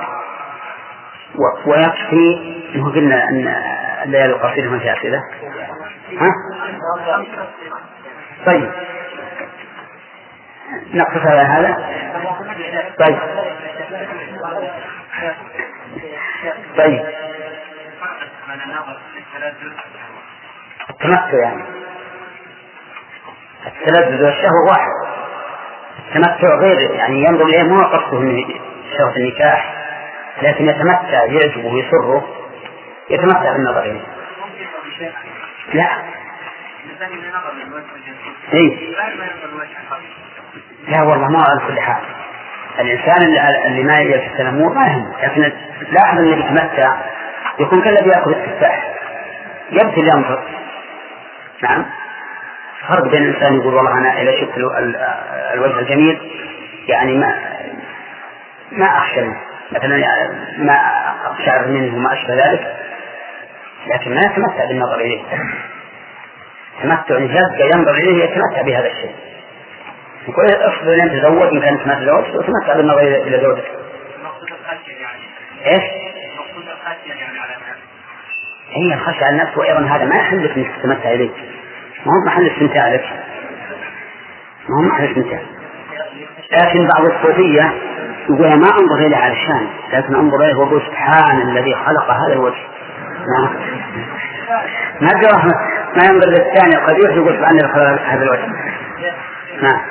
ويكفي أنه قلنا أن الليالي القصيرة ما فيها أسئلة. ها؟ طيب نقص على هذا. طيب طيب التمتع يعني التلذذ والشهوة واحد. التمتع غير يعني ينظر إليه مو قصده من شهوة النكاح، لكن يتمتع يعجبه يسره يتمتع بالنظر إليه. لا إيه؟ لا والله ما على كل حال الإنسان اللي ما يجلس التنمر ما يهم، لكن لاحظ أن يتمتع يكون كالذي يأكل التفاح يبتل ينظر. نعم، فرق بين الإنسان يقول والله أنا إذا شفت الوجه الجميل يعني ما ما أخشى منه مثلا، ما أقشعر منه ما أشبه ذلك، لكن ما يتمتع بالنظر إليه. تمتع يبقى ينظر إليه يتمتع بهذا الشيء. يقول أفضل أن تزوج إن كانت ما تزوج وتمتع بالنظر إلى زوجك. إيش؟ هي الخشية على النفس، وأيضا هذا ما يحلك أنك تتمتع إليه، ما هو محل استمتاع لك، ما هو محل استمتاع. لكن بعض الصوفية يقول ما أنظر إليه على الشان، لكن أنظر إليه وأقول سبحان الذي خلق هذا الوجه. ما جرى ما ينظر للثاني القبيح يقول سبحان الذي خلق هذا الوجه. نعم.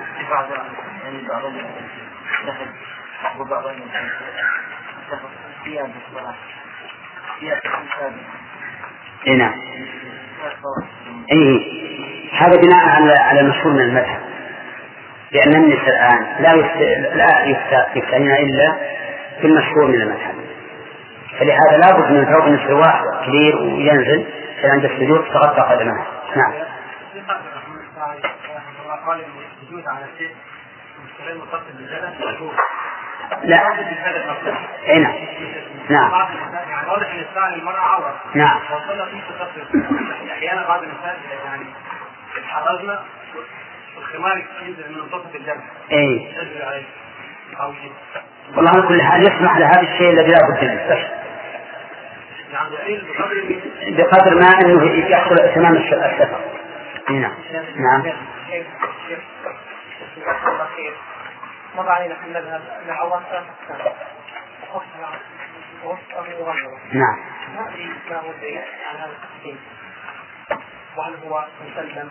اي نعم. اي هذا بناء على على المشهور من المذهب، لأن النساء الآن لا يفت... لا يفتعين إلا في المشهور من المذهب، فلهذا لا بد من ثوب نصف واحد كبير وينزل عند السجود تغطى قدمه. نعم. لا اي نعم نعم واضح الإنسان المرأة عورة. نعم. وصلنا في تفصيل أحيانا بعض النساء يعني حضرنا والخمار ينزل من منتصف الجبهة. إيه. ينزل عليه أو والله على كل حال يسمح لهذا الشيء الذي لا بد منه بس بقدر ما أنه يحصل تمام السفر. نعم نعم. مر علينا أن نذهب لعورته نعم. ما أدري ما هو الدليل على هذا التقسيم، وهل هو مسلم؟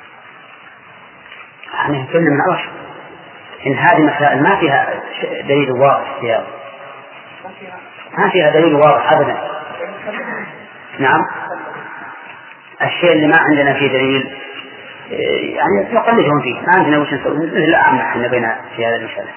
يعني كل من أوش إن هذه مسائل ما فيها دليل واضح فيها، ما فيها دليل واضح أبدا. نعم. الشيء اللي ما عندنا فيه دليل يعني نقلدهم فيه، ما عندنا وش نسوي مثل أعمى احنا بين في هذا المسألة.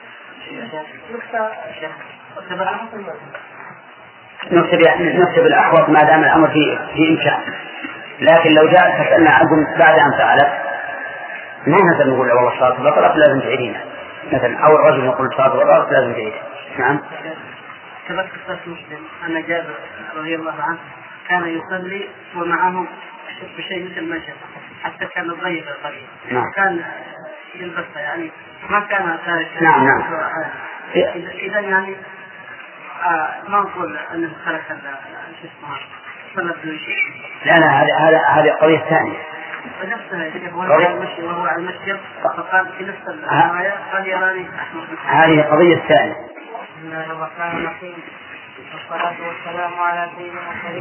نكتب نكتب الأحوط ما دام الأمر في في إمكان، لكن لو جاء تسألنا عنكم بعد أن فعلت ما نقدر نقول والله صلاة بطلت لازم تعيدينها مثلا، أو الرجل يقول صلاة بطلت لازم تعيدها. نعم. ثبت قصة مسلم أن جابر رضي الله عنه كان يصلي ومعه بشيء مثل منشفة حتى كان ضيق القليل. نعم. كان يلبسها يعني ما كان ثالث. نعم نعم. إذا يعني آه ما نقول أنه خلق هذا الجسم صلى بدون شيء. لا لا هذا هذا هذه قضية ثانية. ونفسها يجب وهو على المسجد وهو على المسجد فقال في نفس الآية قال يراني أحمد. هذه قضية ثانية. بسم الله الرحمن الرحيم. والصلاة والسلام على سيدنا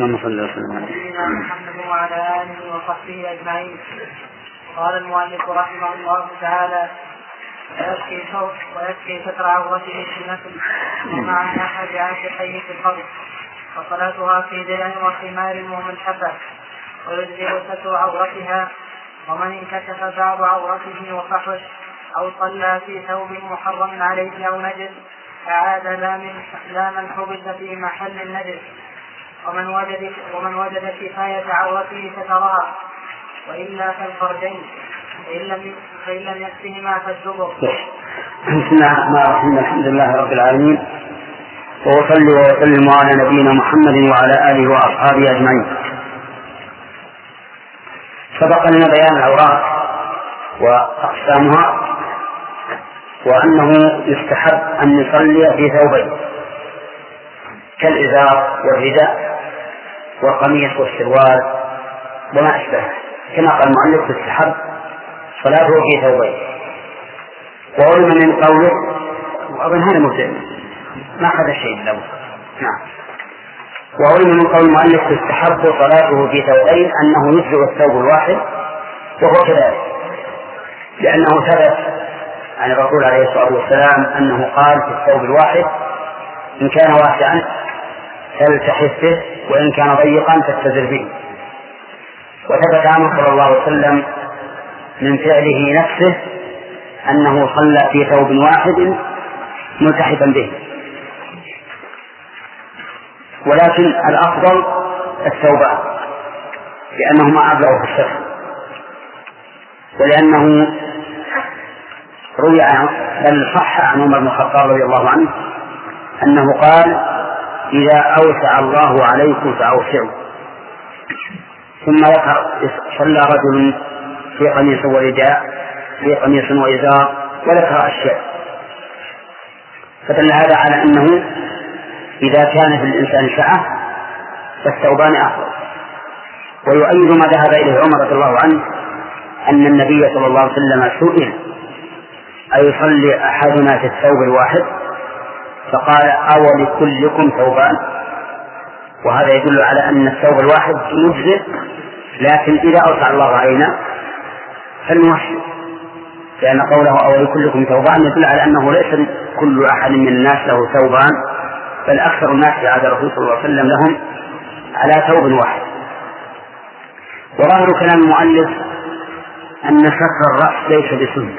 محمد وعلى آله وصحبه أجمعين. قال المؤلف رحمه الله تعالى: ويكفي صوت ويكفي ستر عورته في نفل ومع أحد عاتقيه في القبر، وصلاتها في درع وخمار وملحفة، ويجزئ ستر عورتها. ومن انكشف بعض عورته وفحش أو صلى في ثوب محرم عليه أو نجس أعاد لا من لا من حبس في محل النجس. ومن وجد ومن وجد كفاية عورته سترها، وإلا فالفرجين، فإن لم يكفهما فالدبر. بسم الله الرحمن الرحيم. الحمد لله رب العالمين، وأصلي وأسلم على نبينا محمد وعلى آله وأصحابه أجمعين. سبق لنا بيان العورات وأقسامها، وأنه يستحب أن يصلي في ثوبين كالإزار والرداء والقميص والسروال وما أشبه، كما قال المؤلف يستحب صلاته في ثوبين. وعلم من قوله، وأظن هذا مبدئ ما أخذ شيء له. نعم. وعلم من قول المؤلف يستحب صلاته في ثوبين أنه يجزئ الثوب الواحد، وهو كذلك لأنه ثبت عن الرسول عليه الصلاة والسلام أنه قال في الثوب الواحد: إن كان واسعا فالتحف به، وإن كان ضيقا فاتزر به. وثبت عنه صلى الله عليه وسلم من فعله نفسه أنه صلى في ثوب واحد ملتحفا به. ولكن الأفضل الثوبان لأنهما أبلغ في الشرع، ولأنه روي عن بل صح عن عمر بن الخطاب رضي الله عنه أنه قال: إذا أوسع الله عليكم فأوسعوا. ثم ذكر صلى رجل في قميص ورداء في قميص وإزار وذكر أشياء، فدل هذا على أنه إذا كان في الإنسان سعة فالثوبان أفضل. ويؤيد ما ذهب إليه عمر رضي الله عنه أن النبي صلى الله عليه وسلم سئل: أيصلي أحدنا في الثوب الواحد؟ فقال: أو لكلكم ثوبان؟ وهذا يدل على أن الثوب الواحد مجزئ، لكن إذا أوسع الله علينا فلنوحد، لأن قوله أو لكلكم ثوبان يدل على أنه ليس كل أحد من الناس له ثوبان، بل أكثر الناس في عهد الرسول صلى الله عليه وسلم لهم على ثوب واحد. وظاهر كلام المؤلف أن ستر الرأس ليس بسنة،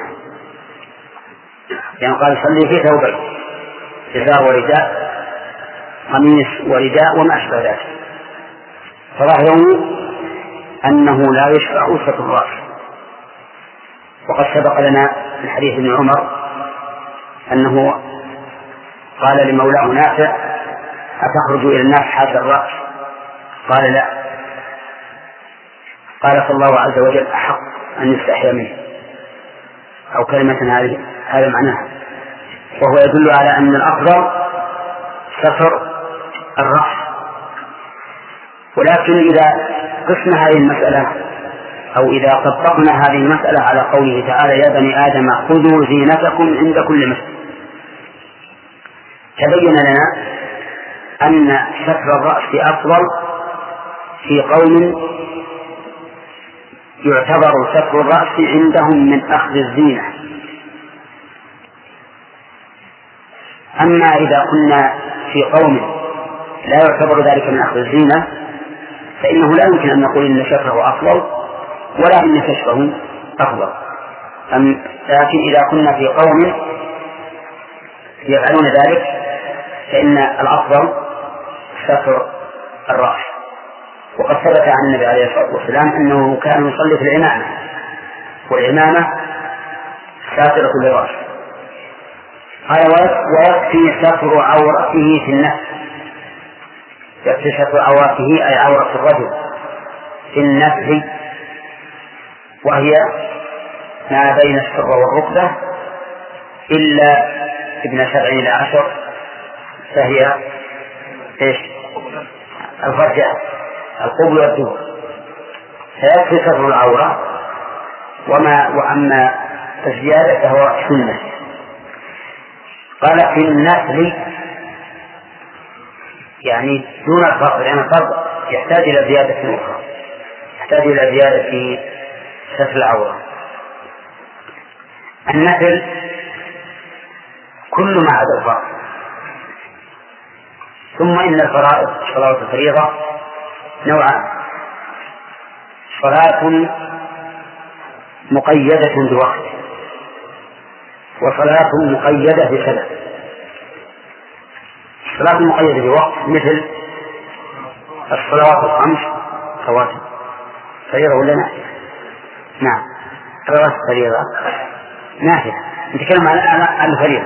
يعني قال: صلي في ثوبين، إزار ورداء، قميص ورداء وما أشبه ذلك. فظاهره أنه لا يشرع ستر الرأس. وقد سبق لنا في حديث ابن عمر أنه قال لمولاه نافع: أتخرج إلى الناس حاد الرأس؟ قال: لا. قال: فالله عز وجل أحق أن يستحيا منه، أو كلمة هذه هذا معناها. وهو يدل على أن الأفضل ستر الرأس. ولكن إذا قسنا هذه المسألة أو إذا طبقنا هذه المسألة على قوله تعالى يا بني آدم خذوا زينتكم عند كل مسجد، تبين لنا أن ستر الرأس أفضل في قوم يعتبر ستر الرأس عندهم من أخذ الزينة. أما إذا كنا في قوم لا يعتبر ذلك من أخذ الزينة فإنه لا يمكن أن نقول إن ستره أفضل ولا إن كشفه أفضل. لكن إذا كنا في قوم يفعلون ذلك فإن الأفضل ستر الرأس. وقد ثبت عن النبي عليه الصلاة والسلام أنه كان يصلي في العمامة، والعمامة ساترة للرأس. قال ويكفي ستر عورته في النفس، يكفي ستر عورته أي عورة الرجل في النفس، وهي ما بين السر والركبة إلا ابن سبع إلى عشر فهي إيش؟ الفرجاء القبل والدبر، فيكفي ستر العورة. وما وأما الزيادة فهو سنة. قال في النفل يعني دون الفرض، لأن الفرض يحتاج إلى زيادة أخرى، يحتاج إلى زيادة في ستر العورة. النفل كل ما عدا الفرض. ثم إن الفرائض صلاة الفريضة نوعان: صلاة مقيدة بوقت، وصلاة مقيدة بسبب. الصلاة المقيدة بوقت مثل الصلوات الخمس رواتب فريضة ولا نافلة؟ نعم رواتب فريضة نافلة، نتكلم عن الفريضة.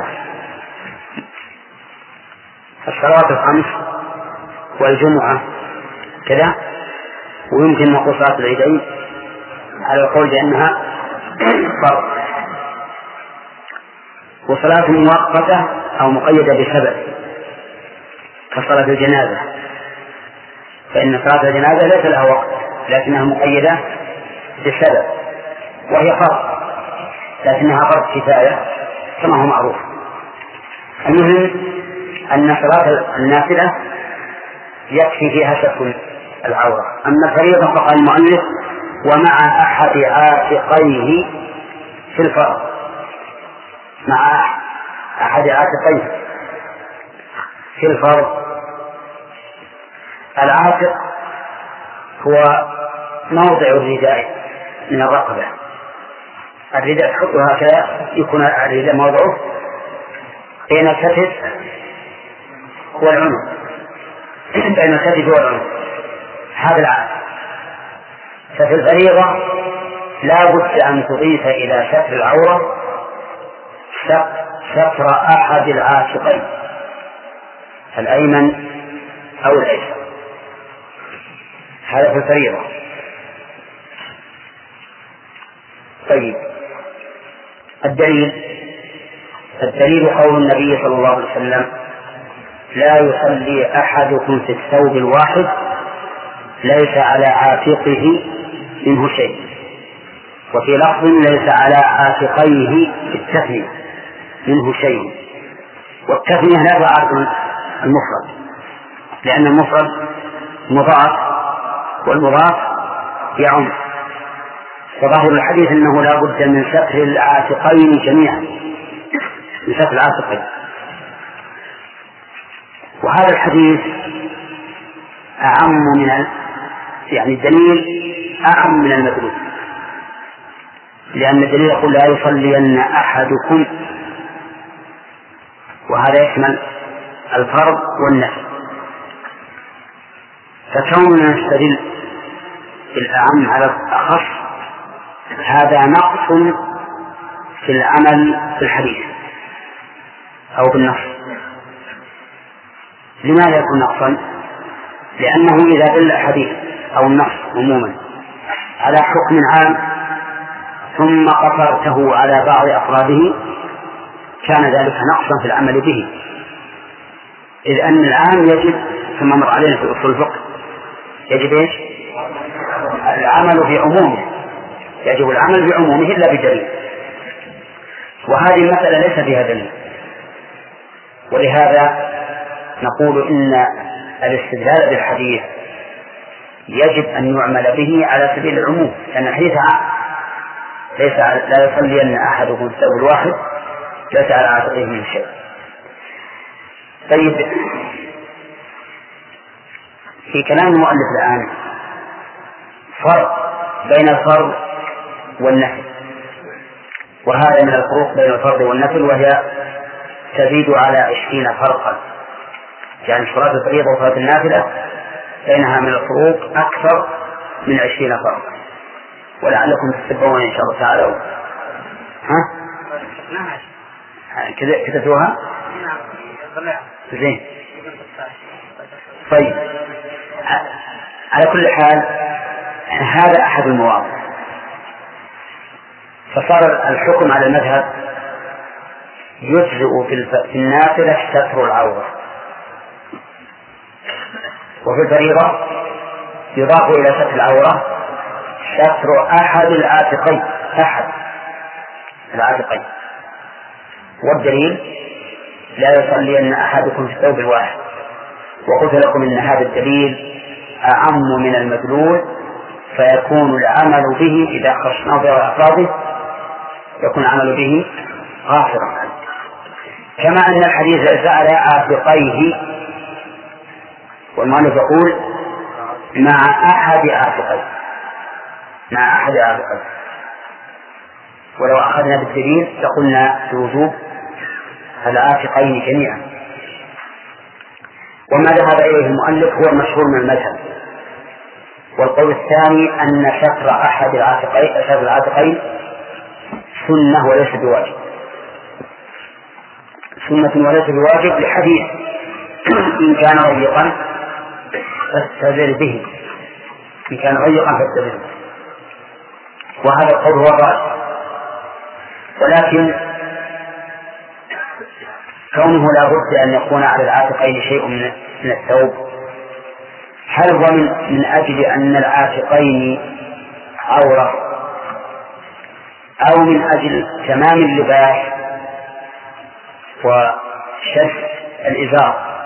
الصلوات الخمس والجمعة كذا، ويمكن نقول صلاة العيدين على القول بأنها فرض. وصلاة مؤقتة أو مقيدة بسبب كصلاة الجنازة، فإن صلاة الجنازة ليس لها وقت لكنها مقيدة بسبب، وهي فرض لكنها فرض كفاية كما هو معروف. المهم أن صلاة النافلة يكفي فيها ستر العورة. أما الفريضة فقال المؤلف ومع أحد عاتقيه في الفرض، مع أحد عاتقيه في الفرض. العاتق هو موضع الرداء من الرقبة، الرداء تحطه هكذا يكون الرداء موضعه بين الكتف والعنق، بين الكتف والعنق، هذا العاتق. ففي الفريضة لا بد أن تضيف إلى ستر العورة ستر أحد العاتقين الأيمن أو الأيسر، هذا في الفريضة. طيب الدليل الدليل قول النبي صلى الله عليه وسلم لا يصلي أحدكم في الثوب الواحد ليس على عاتقه منه شيء، وفي لفظ ليس على عاتقيه في التثنية منه شيء. والتثنية لا تعرف المفرد، لأن المفرد مضاف والمضاف يعم. فظاهر الحديث أنه لا بد من ستر العاتقين جميعا، من ستر العاتقين. وهذا الحديث أعم من يعني الدليل أعم من المدلول، لأن الدليل يقول لا يصلين أحدكم، وهذا يشمل الفرض والنفل. فكوننا نستدل بالأعم على الأخص هذا نقص في العمل في الحديث أو بالنص. لماذا يكون نقصا؟ لأنه إذا دل الحديث أو النص عموما على حكم عام ثم قصرته على بعض أفراده كان ذلك نقصا في العمل به، إذ أن العام يجب ثم مر علينا في أصول الفقه يجب إيش؟ العمل بعمومه، يجب العمل بعمومه إلا بدليل، وهذه المسألة ليس فيها دليل، ولهذا نقول إن الاستدلال بالحديث يجب أن يعمل به على سبيل العموم، لأن الحديث ليس لا يصلي أن أحدكم الثوب الواحد ليس على عاتقه من شيء. طيب، في كلام المؤلف الآن فرق بين الفرض والنفل، وهذا من الفروق بين الفرض والنفل، وهي تزيد على عشرين فرقا، يعني صلاة الفريضة وصلاة النافلة بينها من الفروق أكثر من عشرين فرقا، ولعلكم تتبعون إن شاء الله تعالى. ها؟ كذا كتبتوها؟ زين. طيب، على كل حال هذا أحد المواضع، فصار الحكم على المذهب يجزئ في النافلة ستر العورة، وفي الفريضة يضاف إلى ستر العورة ستر أحد العاتقين أحد العاتقين. والدليل لا يصلي أن أحدكم في الثوب الواحد، وقلت لكم إن هذا الدليل أعم من المدلول، فيكون العمل به إذا خصنا في أفراده يكون العمل به غافرا، كما أن الحديث جعل عاتقيه، والمؤلف يقول مع أحد عاتقيه مع أحد عاتقيه، ولو أخذنا بالدليل لقلنا بوجوب العاتقين جميعا. وما ذهب إليه المؤلف هو المشهور من المذهب، والقول الثاني أن ستر أحد العاتقين ستر العاتقين سنة وليس بواجب، سنة وليس بواجب، لحديث إن كان ضيقا فاستبر به، إن كان ضيقا فاستبر به، وهذا القول هو الراجح. ولكن كونه لا بد أن يكون على العاتقين شيء من الثوب، هل هو من, من أجل أن العاتقين عورة، أو من أجل تمام اللباس وشد الإزار؟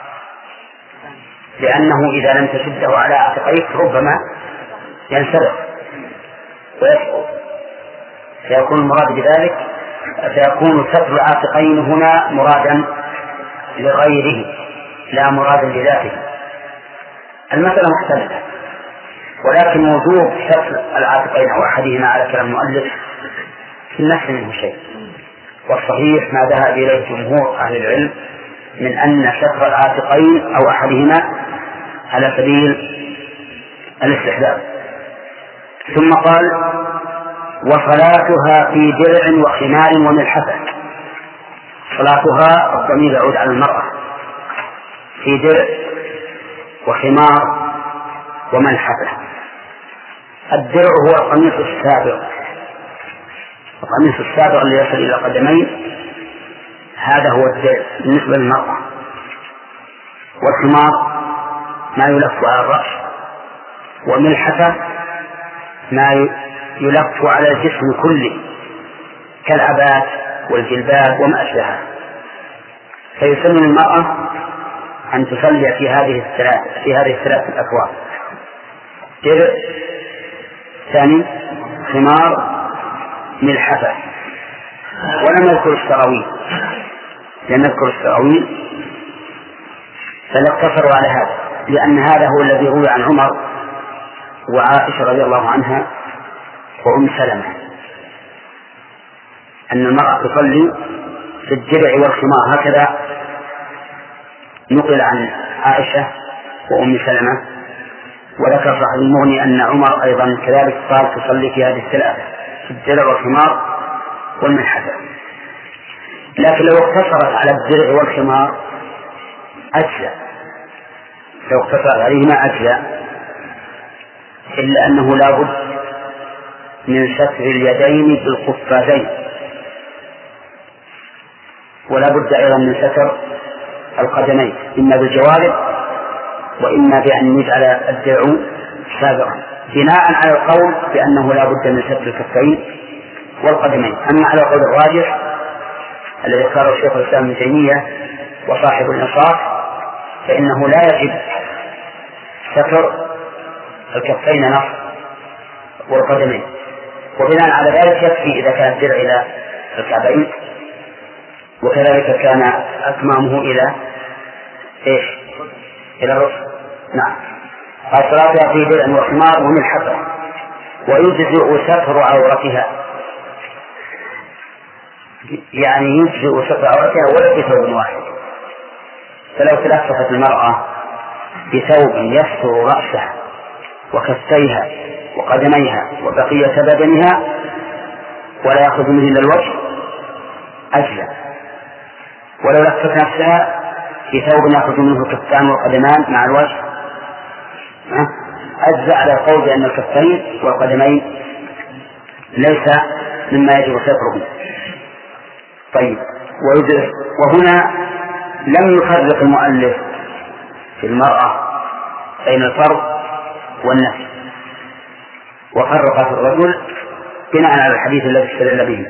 لأنه إذا لم تشده على عاتقيك ربما ينسرق ويسقط، فيكون المراد بذلك فيكون ستر العاتقين هنا مرادا لغيره لا مرادا لذاته. المسألة مختلفة، ولكن وجوب ستر العاتقين أو أحدهما على كلام المؤلف في النفس منه شيء، والصحيح ما ذهب إليه جمهور أهل العلم من أن ستر العاتقين أو أحدهما على سبيل الاستحباب. ثم قال وصلاتها في درع وخمار وملحفة. صلاتها الضمير يعود على المرأة، في درع وخمار وملحفة. الدرع هو القميص السابق، القميص السابق اللي يصل إلى قدمين، هذا هو الدرع بالنسبة للمرأة. والخمار ما يلف على الرأس، وملحفة ما يلف على الجسم كله كالعبات والجلباب وما أشبهها. فيسن المرأة أن تصلي في هذه الثلاث في هذه الثلاث الأكواب: درع، ثاني خمار، ملحفة. ولم نذكر السراويل، لم نذكر السراويل فنقتصر على هذا، لأن هذا هو الذي روي عن عمر وعائشة رضي الله عنها وأم سلمة أن المرأة تصلي في الدرع والخمار، هكذا نقل عن عائشة وأم سلمة. وذكر صاحب المغني أن عمر أيضا كذلك قال تصلي في هذه الثلاثة، في الدرع والخمار والملحفة. لكن لو اقتصرت على الدرع والخمار أجزاء، لو اقتصرت عليهما أجزاء، إلا أنه لا بد من ستر اليدين بالقفازين، ولا بد أيضا من ستر القدمين إما بالجوارب وإما بأن يجعل الدرع سابقا، بناء على القول بأنه لا بد من ستر الكفين والقدمين. أما على القول الراجح الذي اختاره الشيخ الإسلام ابن تيمية وصاحب الإنصاف فإنه لا يجب ستر الكفين نصف والقدمين، وبناء على ذلك يكفي إذا كان الدرع إلى الكعبين، وكذلك كان أكمامه إلى إيش؟ إلى الرسل. نعم. الصلاة في درع وحمار ومن حفر، ويجزئ ستر عورتها، يعني يجزئ ستر عورتها ولا بثوب واحد. فلو تلففت المرأة بثوب يستر رأسها وكفيها وقدميها وبقية بدنها ولا يأخذ منه إلا الوجه أجزى، ولو لفت نفسها بثوب يأخذ منه الكفان والقدمان مع الوجه أجزى، على القول بأن الكفين والقدمين ليس مما يجب ستره. طيب، وهنا لم يفرق المؤلف في المرأة بين الفرض والنفل، وفرق في الرجل بناء على الحديث الذي استدل به.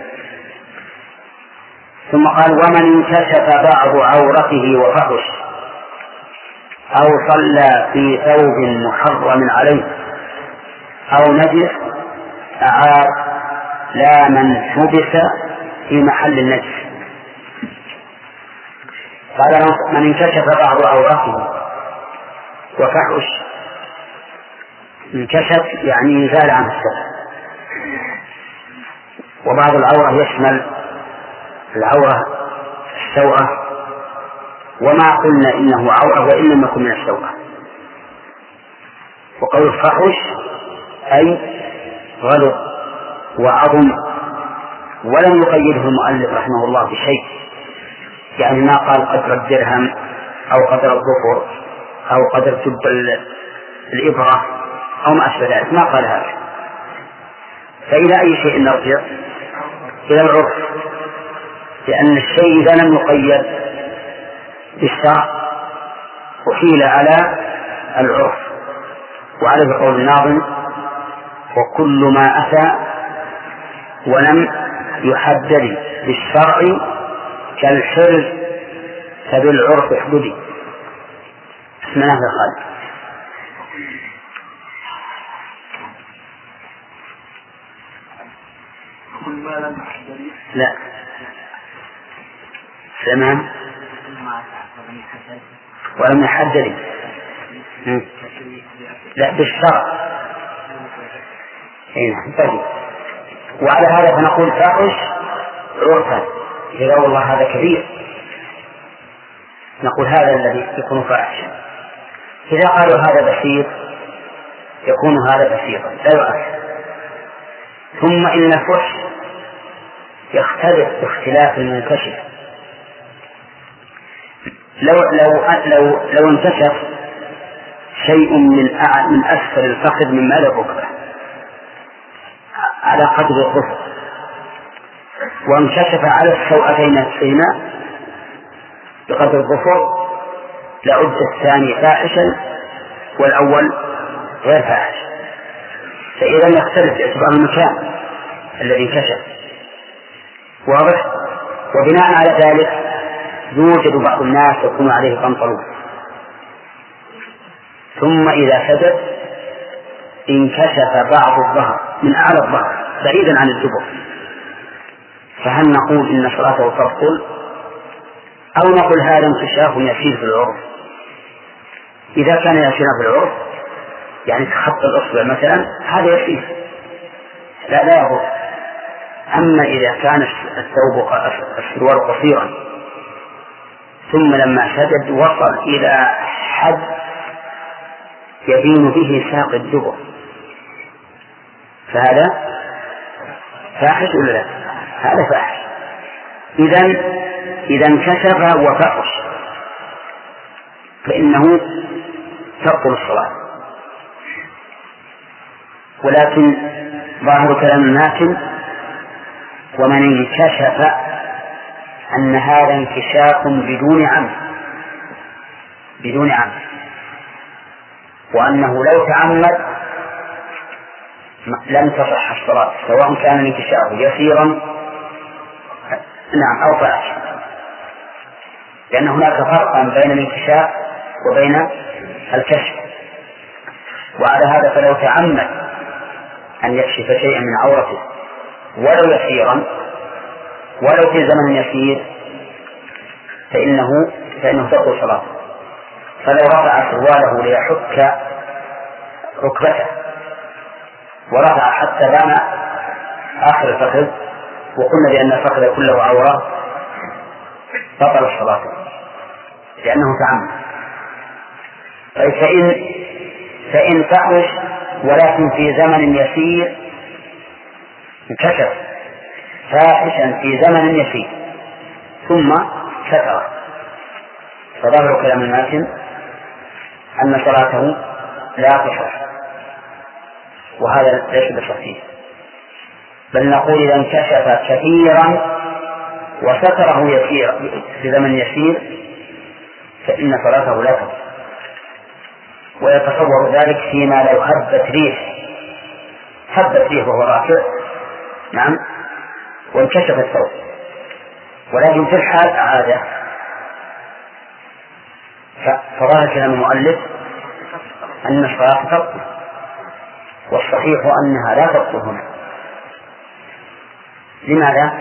ثم قال: ومن انكشف بعض عورته وفحش أو صلى في ثوب محرم عليه أو نجس أعاد لا من حبس في محل النجس. قال: من انكشف بعض عورته وفحش، انكشف يعني زال عن الستر، وبعض العورة يشمل العورة السوءة، وما قلنا إنه عورة وإن لم يكن من السوءة. وقول الفحش أي غلط وعظم، ولم يقيده المؤلف رحمه الله بشيء، يعني ما قال قدر الدرهم أو قدر الظفر أو قدر تب الإبرة أو ما أشبه ذلك، ما قال هذا. فإلى أي شيء نرجع؟ إلى العرف، لأن الشيء إذا لم يقيد بالشرع أحيل على العرف. وعلى قول الناظم: وكل ما أتى ولم يحدد بالشرع كالحرز فبالعرف احددي. اسم الله خالد. لا تمام، ولم يحدد لا بالشرع. طيب، وعلى هذا فنقول فاحش عرفا، إذا والله هذا كبير نقول هذا الذي يكون فاحشا. إذا قالوا هذا بسيط يكون هذا بسيطا لا يؤثر. ثم إن الفحش يختلف باختلاف المنكشف. لو لو لو لو انكشف شيء من من أسفل الفخذ من مال الركبة على قدر الظفر، وانكشف على السوأتين نفسهما بقدر الظفر، لعد الثاني فاحشا والأول غير فاحش. فإذا يختلف باعتبار المكان الذي انكشف، واضح؟ وبناء على ذلك يوجد بعض الناس يكون عليه بنطلون، ثم إذا سجد انكشف بعض الظهر من أعلى الظهر بعيدا عن الدبر، فهل نقول إن صلاته تبطل أو نقول هذا انكشاف يسير في العرف؟ إذا كان يسير في العرف يعني تخطى الأصبع مثلا هذا يسير لا لا يضر. أما إذا كان الثوب السروال قصيرا ثم لما سجد وصل إلى حد يبين به ساق الدبر فهذا فاحش ولا لا؟ هذا فاحش. إذن إذا انكشف وفحش فإنه تبطل الصلاة. ولكن ظاهر كلام الماكن: ومن انكشف أن هذا انكشاف بدون عمد بدون عمد وأنه لو تعمد لم تصح الصلاة سواء كان الانكشاف يسيرا نعم أو فاحشا، لأن هناك فرقا بين الانكشاف وبين الكشف. وعلى هذا فلو تعمد أن يكشف شيئا من عورته ولو يسيرا ولو في زمن يسير فإنه فإنه تبطل صلاته. فلو رفع سرواله ليحك ركبته ورفع حتى بان آخر الفخذ وقلنا بأن الفخذ كله عورة بطل الصلاة لأنه تعمد. فإن فإن فحش ولكن في زمن يسير انكشف فاحشا في زمن يسير ثم ستر فظاهر كلام الماتن أن صلاته لا تصح، وهذا ليس بصحيح، بل نقول إذا انكشف كثيرا وستره يسير في زمن يسير فإن صلاته لا تصح. ويتصور ذلك فيما لو هبت ريح هبت ريح وهو راكع نعم وانكشف الثوب ولكن في الحال أعاده. فظاهر كلام المؤلف أن الصلاة تبطل، والصحيح أنها لا تبطل هنا. لماذا؟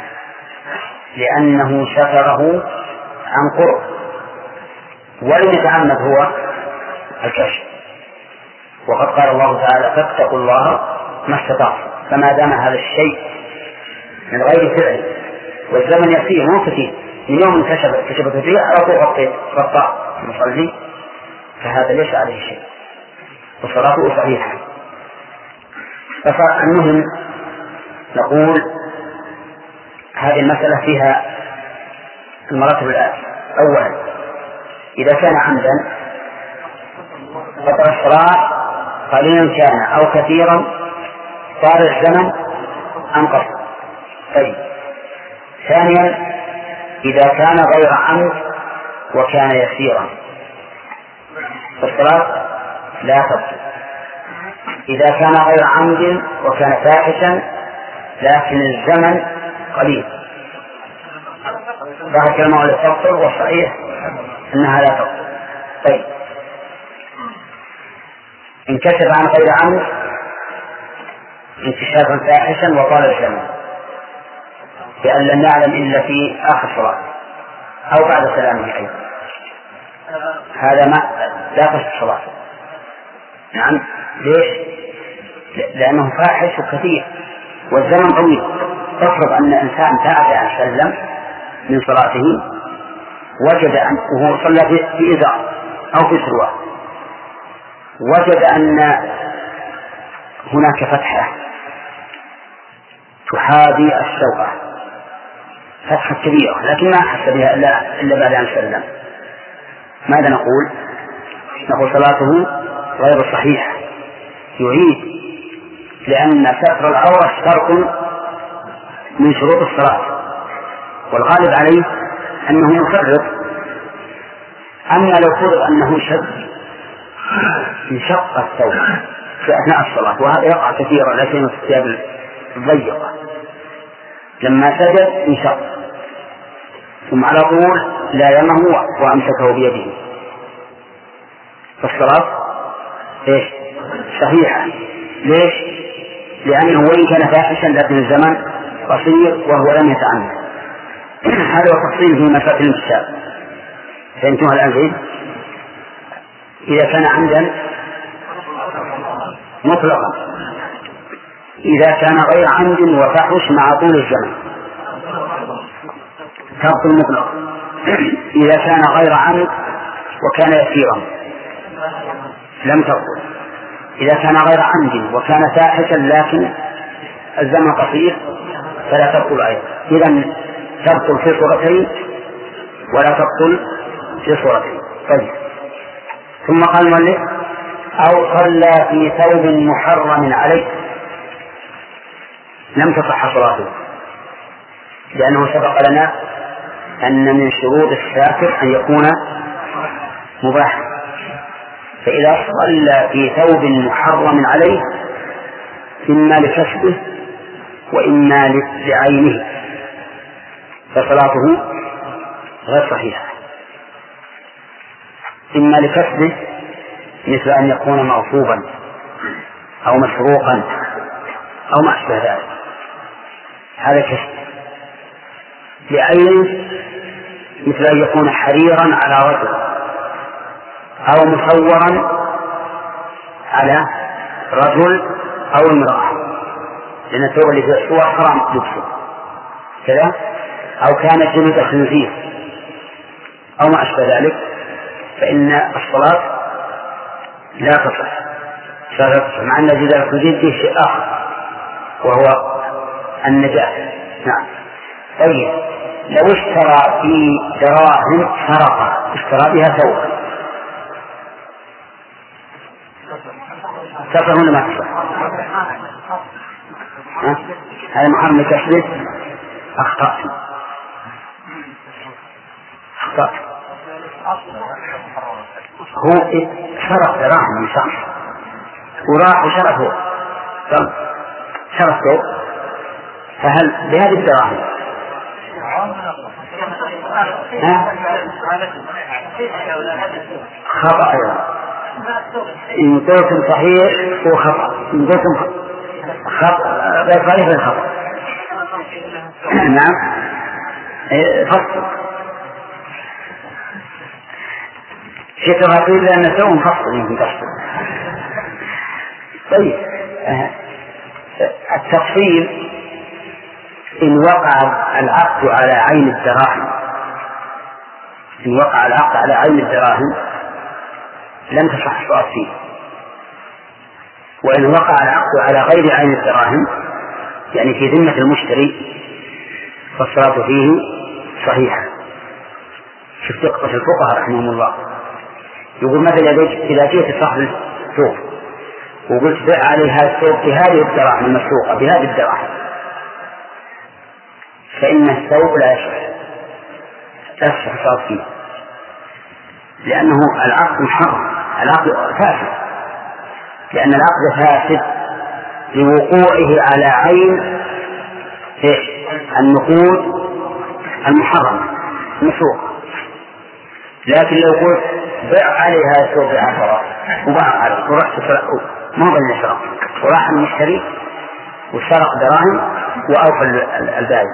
لأنه ستره عن قرب ولم يتعمد هو الكشف، وقد قال الله تعالى فاتقوا الله ما استطعتم. فما دام هذا الشيء من غير فعل والزمن يسير مو كثير من يوم كشفت كشفت فيه على طول غطيت غطاء المصلي فهذا ليس عليه شيء وصلاته صحيحة. فالمهم نقول هذه المسألة فيها المراتب الآتية: أولا إذا كان عمدا بطل الصلاة قليلا كان أو كثيرا صار الزمن أم قصر. طيب. ثانيا إذا كان غير عمد وكان يسيرا فالصلاة لا تبطل. إذا كان غير عمد وكان فاحشا لكن الزمن قليل ظاهر كلمة لا تبطل، والصحيح أنها لا تبطل. طيب. انكشف عن غير عمد انكشافا فاحشا وطال الزمن بأن لم نعلم إلا في آخر صلاة أو بعد سلامه أيضا، هذا ما لا تصح صلاته. نعم. ليش؟ لأنه فاحش وكثير والزمن طويل. افرض أن إنسان تعب عن سلم من صلاته وجد أن وهو صلى في إزار أو في سروال وجد أن هناك فتحة تحاذي الشوكة فتحة كبيرة لكن ما أحس بها إلا بعد أن سلم، ماذا نقول؟ نقول صلاته غير صحيحة يعيد، لأن ستر العورة شرط من شروط الصلاة والغالب عليه أنه يفرط. أما لو فرض أنه شد انشق الثوب في أثناء الصلاة وهذا يقع كثيرا لكن في الثياب الضيقة لما سجد انشق ثم على طول لا يمه وأمسكه بيده فالصلاة إيش؟ صحيحة. ليش؟ لأنه وإن كان فاحشا لكن الزمن قصير وهو لم يتعمد. هذا هو تفصيل في مسألة الانكشاف. فهمتوها الآن زين؟ إذا كان عمدا مطلقا، إذا كان غير عمد وفحش مع طول الزمن تبطل مطلقا. إذا كان غير عمد وكان يسيرا لم تبطل. إذا كان غير عمد وكان فاحشا لكن الزمن قصير فلا تبطل أيضا. إذن تبطل في صورتين ولا تبطل في صورتين. طيب. ثم قال المؤلف أو صلى في ثوب محرم عليه لم تصح صلاته، لأنه سبق لنا أن من شروط الساتر أن يكون مباحا، فإذا صلى في ثوب محرم عليه إما لكسبه وإما لعينه فصلاته غير صحيحة. إما لكسبه مثل أن يكون مغصوبا أو مسروقا أو ما أشبه ذلك، هذا كسب. لعينه مثل أن يكون حريرا على رجل أو مصورا على رجل أو امرأة، لأن الثوب اللي فيه الصور حرام لبسه كذا، أو كانت جلد خنزير أو ما أشبه ذلك، فإن الصلاة لا تصح مع أن جلد الخنزير فيه شيء آخر وهو النجاة. نعم. طيب لو اشترى في دراهم سرقة اشترى بها ثوب تصح ولا ما تصح؟ هذا محرم كسبه. أخطأت أخطأت هو شرف دراهم من شخص وراح وشرفه شرفه، فهل بهذه الدراهم خطأ أيضا؟ إن قلتم صحيح هو خطأ، إن قلتم خطأ غير صحيح غير خطأ. نعم. فصل شيء تقول لأن سوء فصل يمكن تحصل. طيب التفصيل إن وقع العقد على عين الدراهم، إن وقع العقد على عين الدراهم لم تصح الصلاة فيه، وإن وقع العقد على غير عين الدراهم يعني في ذمة المشتري فالصلاة فيه صحيحة. شوف دقة الفقهاء رحمهم الله، يقول مثلا إذا جئت صاحب الثوب وقلت بيع عليه هذا الثوب بهذه الدراهم المسروقة بهذه الدراهم، فإن الثوب لا يصح لا يصح الصلاة فيه، لأنه العقد محرم، العقد فاسد، لأن العقد فاسد لوقوعه على عين النقود المحرم المسروق. لكن لو قلت بيع عليها الثوب بعشرة وباع عليه ورحت سرقه ما هو بين شرق، وراح المشتري وسرق دراهم وأوفى البائع،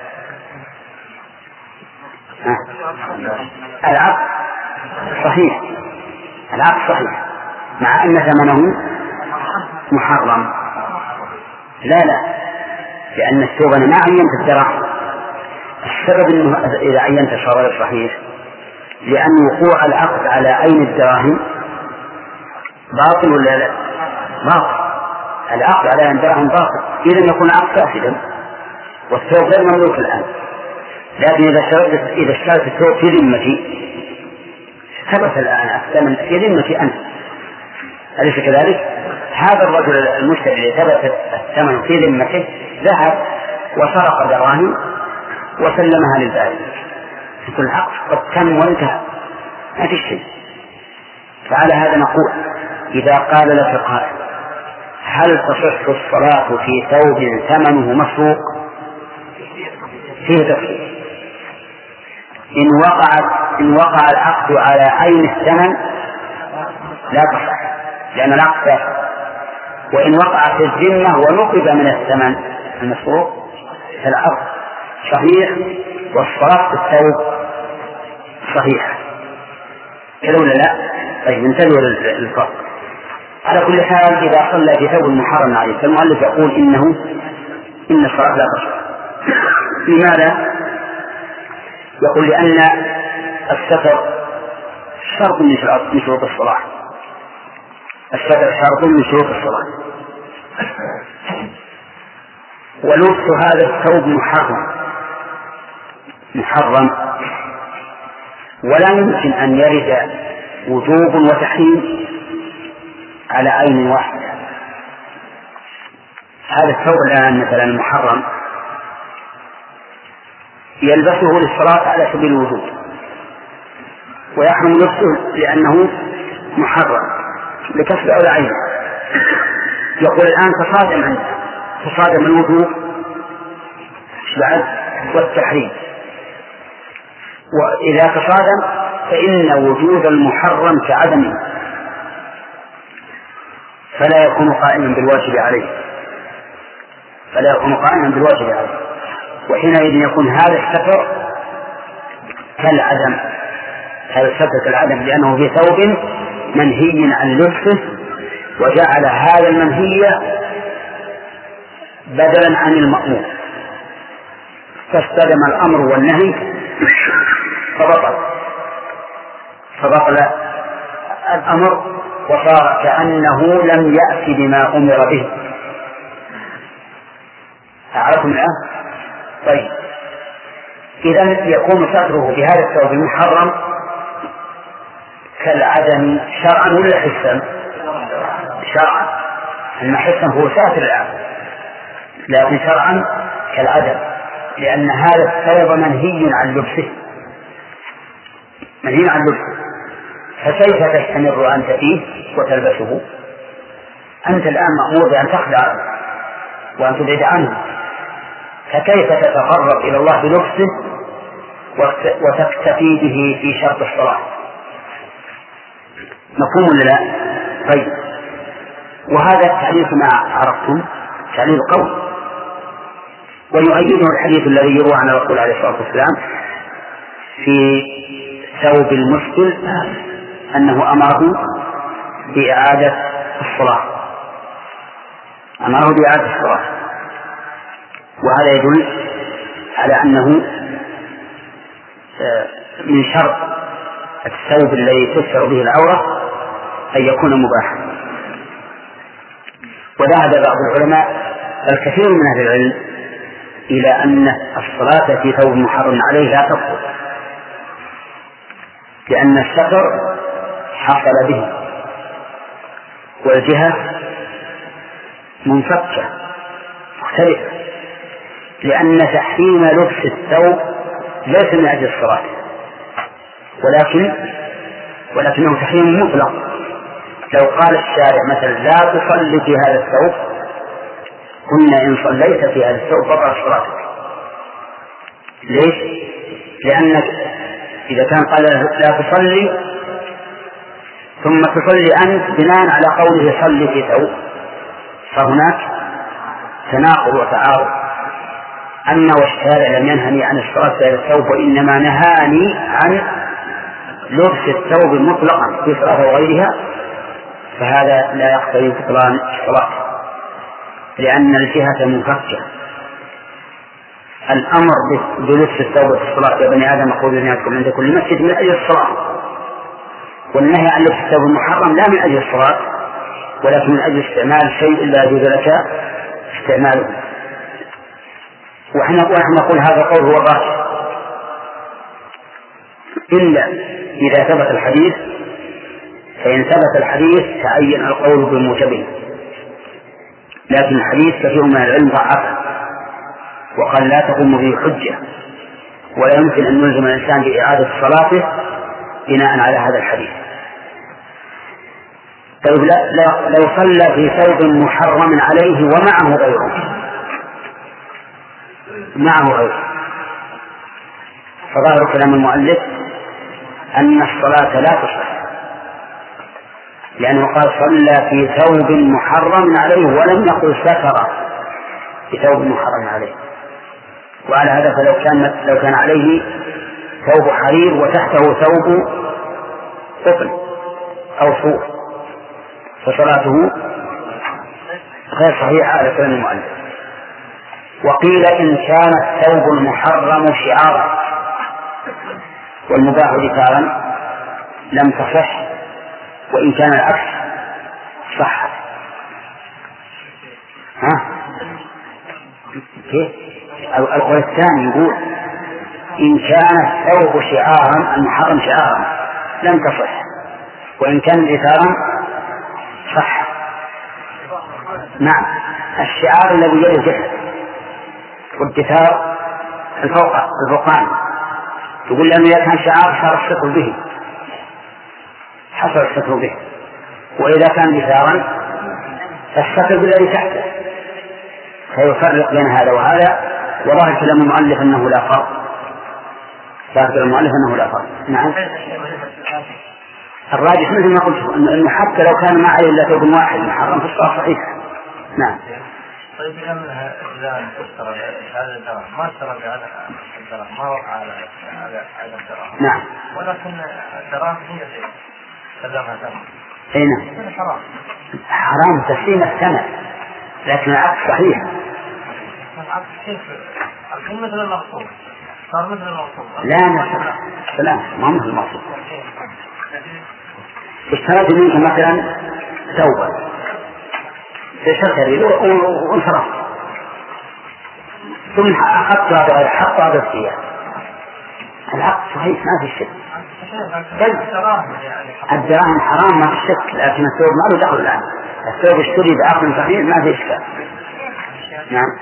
العقد صحيح، العقد صحيح مع أن ثمنه محرم. لا لا لأن الثوب أنا ما عينت الدراهم، السبب أنه إذا عينت صار غير صحيح لأن وقوع العقد على عين الدراهم باطل ولا لا؟ باطل. العقد على عين الدراهم باطل، إذن يكون العقد فاسدا والثوب غير مملوك الآن. لكن إذا اشتريت إذا اشتريت الثوب في ذمتي ثبت الآن الثمن في ذمتي أنت، أليس كذلك؟ هذا الرجل المشتري الذي ثبت الثمن في ذمته ذهب وسرق دراهم وسلمها للبائع، يقول العقد قد تم وانتهى ما في شيء. فعلى هذا نقول إذا قال لك قائل هل تصح الصلاة في ثوب ثمنه مسروق؟ فيه تفصيل. إن وقع إن وقع العقد على عين الثمن لا تصح لأن العقد فاسد، وإن وقع في الذمة ونقب من الثمن المسروق فالعقد صحيح والصلاة في الثوب صحيحة. كذا ولا لا؟ طيب انتبهوا للفرق. على كل حال إذا صلى في ثوب محرم عليه فالمؤلف يقول إنه إن الصلاة لا تصح. لماذا؟ يقول لأن الستر شرط من شروط الصلاة، الستر شرط من شروط الصلاة، ولبس هذا الثوب محرم محرم ولا يمكن أن يرد وجوب وتحريم على عين واحدة. هذا الثوب الآن مثلا محرم يلبسه للصلاة على سبيل الوجود، ويحرم لبسه لأنه محرم لكسب أو لعين. يقول الآن تصادم عنده تصادم الوجوب بعد والتحريم، وإذا تصادم فإن وجود المحرم كعدمه، فلا يكون قائما بالواجب عليه فلا يكون قائما بالواجب عليه وحينئذ يكون هذا السفر كالعدم هذا السفر كالعدم لأنه في ثوب منهي عن لبسه، وجعل هذا المنهي بدلا عن المأمور، فاصطدم الأمر والنهي فبطل فبطل الأمر وصار كأنه لم يأتي بما أمر به. أعرفوا الآن؟ طيب، إذا يكون ستره بهذا الثوب المحرم كالعدم شرعا ولا حسا؟ شرعا، أن حسا هو ساتر الآن، لكن شرعا كالعدم، لأن هذا الثوب منهي عن لبسه منهي عن لبسه فكيف تستمر أنت فيه وتلبسه؟ أنت الآن مأمور بأن تخلع وأن تبعد عنه، فكيف تتقرب إلى الله بلبسه وتكتفي به في شرط الصلاة؟ مفهوم ولا لا؟ طيب، وهذا التعليل ما عرفتم تعليل قول، ويؤيده الحديث الذي يروى عن الرسول عليه الصلاة والسلام في ثوب المسبل أنه أمره بإعادة الصلاة أمره بإعادة الصلاة وهذا يدل على أنه من شرط الثوب الذي تستر به العورة أن يكون مباحا. وذهب بعض العلماء الكثير من أهل العلم إلى أن الصلاة في ثوب محرم عليه لا تبطل، لأن الستر حصل به والجهة منفكة مختلفة، لأن تحريم لبس الثوب ليس من أجل الصلاة ولكن ولكنه تحريم مطلق. لو قال الشارع مثلا لا تصلي في هذا الثوب قلنا إن صليت في هذا الثوب بطلت صلاتك. ليش؟ لأنك إذا كان قال لا تصلي ثم تصلي أنت بناء على قوله صلي في ثوب فهناك تناقض وتعارض. أما والشارع لم ينهني عن الصلاة في هذا الثوب وإنما نهاني عن لبس الثوب مطلقا في صلاة وغيرها، فهذا لا يقتضي بطلان الصلاة لأن الجهة منفكة. الأمر بلبس الثوب في الصلاة يا بني آدم خذوا زينتكم عند كل مسجد من أجل الصلاة، والنهي عن لبس الثوب المحرم لا من أجل الصلاة ولكن من أجل استعمال شيء لا يجوز لك استعماله. ونحن نقول هذا القول هو الراجح إلا إذا ثبت الحديث، فإن ثبت الحديث تعين القول بموجبه، لكن الحديث كثير من العلم ضعفه وقال لا تقوم به حجة ولا يمكن أن نلزم الإنسان بإعادة صلاته بناء على هذا الحديث. طيب لو صلى في ثوب محرم عليه ومعه غيره معه غيره فظاهر كلام المؤلف أن الصلاة لا تصح، لأنه قال صلى في ثوب محرم عليه ولم يقل ستر في ثوب محرم عليه. وعلى هذا فلو كان لو كان عليه ثوب حرير وتحته ثوب قطن أو صوف فصلاته غير صحيحة على كلام المؤلف. وقيل إن كان الثوب المحرم شعارا والمباح ذكارا لم تصح، وإن كان العكس صح. ها كيف؟ القول الثاني يقول إن كان الثوب شعارا المحرم شعارا لم تصح، وإن كان ذكارا صح. نعم، الشعار الذي يلي الجسد والدثار الفوق الفوقان، تقول لأنه إذا كان شعار صار الستر به، حصل الستر به، وإذا كان بثارا فالستر بالذي تحته، فيفرق بين هذا وهذا. وظاهر كلام المؤلف أنه لا فرق، ظاهر كلام المؤلف أنه لا فرق. نعم. الراجح مثل ما قلت أنه حتى لو كان ما عليه إلا ثوب واحد محرم في الصلاة صحيح. نعم. طيب إذا إذا اشترى هذا الدرهم ما اشترى بهذا الدرهم ما وقع على هذا الدرهم. نعم. ولكن الدراهم هي شيء سلمها ثمن. أي نعم. حرام. حرام تسليم الثمن، لكن العكس صحيح. العكس كيف؟ الحين مثل المغصوب صار مثل المغصوب. لا لا لا ما مثل المغصوب. اشتريت منك مثلا ثوبا تشتري وانصرف، ثم أخذت هذا حط هذا الثياب، العقد صحيح ما في شك. الدراهم حرام ما في شك، لكن الثوب ما له دخل الآن. الثوب اشتري بعقد صحيح ما في إشكال. نعم.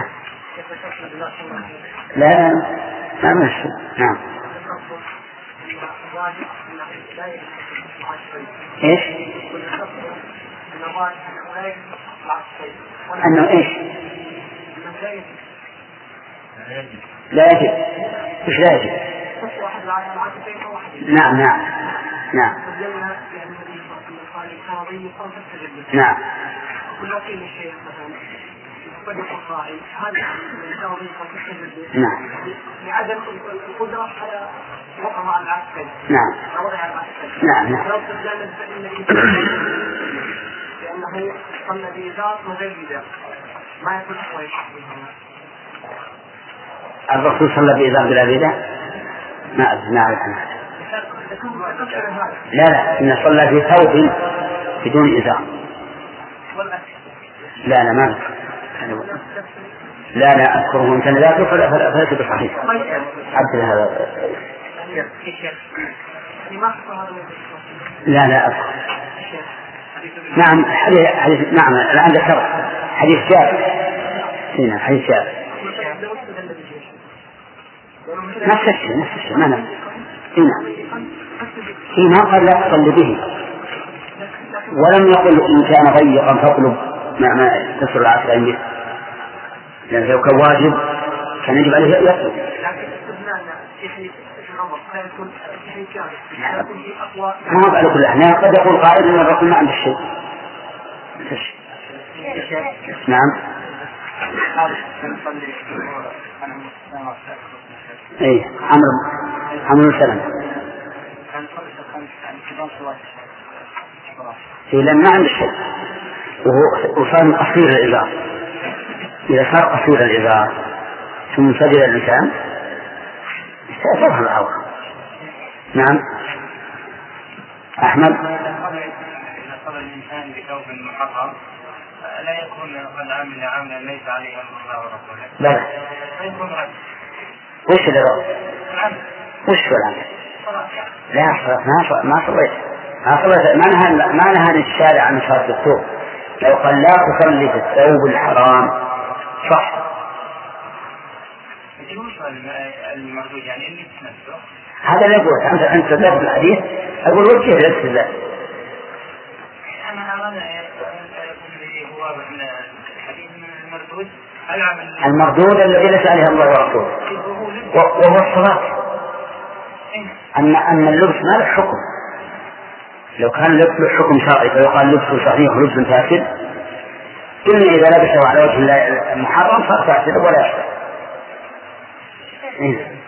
لا لا ما في شك. نعم. ايش؟ انه ايش؟ لا يجب. ايش لا يجب؟ نعم نعم نعم نعم. نعم. لعدم القدرة على وقع العسكري. نعم. نعم. نعم. لأنه صلى بإزار وغير بإزار ما يكون أخوي. الرسول صلى بإزار بلا بإزار؟ ما أدري ما أعرف عنه. لا لا إن صلى في ثوب بدون إزار. لا لا ما أذكر. لا لا أذكره إن كان ذاته فليس بصحيح. عبد هذا. لا لا أذكر. نعم حديث حديث نعم الآن ذكرت حديث جابر. هنا حديث جابر. نفس الشيء نفس الشيء ما نفس. هنا هنا قال لا تصلي به، ولم يقل إن كان ضيقا فاطلب مع ما تصل العصر عنده، لأنه لو كان واجب كان يجب عليه يطلب. ما هو على كل أحنا قد يقول قائل إن الرسول ما عنده شيء. نعم. اي عمرو عمرو سلمة في لما ما عنده شيء وهو وصار قصير الإزار. إذا صار قصير الإزار ثم سجل الإنسان استأثرها العورة. نعم. أحمد. إذا صلى الإنسان بثوب محرم لا يكون قد عمل عملا ليس عليه أمر الله ورسوله. بلى. وش الرأي؟ وش العمل؟ لا ما ما صليت ما صليت ما نهى ما نهى الشارع عن صلاة الثوب. لو قال لا تصلي في الثوب الحرام صح. المردود يعني اللي نفسه. هذا لا يقول أنت أنت ذات الحديث أقول وجه الاستدلال. أنا أرى هو من الحديث المردود المردود الذي ليس عليه الله ورسوله وهو الصلاة. أما أن اللبس ما له حكم. لو كان له حكم شرعي فيقال لبسه صحيح ولبس فاسد، إلا إذا لبسه على وجه المحرم صار فاسد ولا يحصل.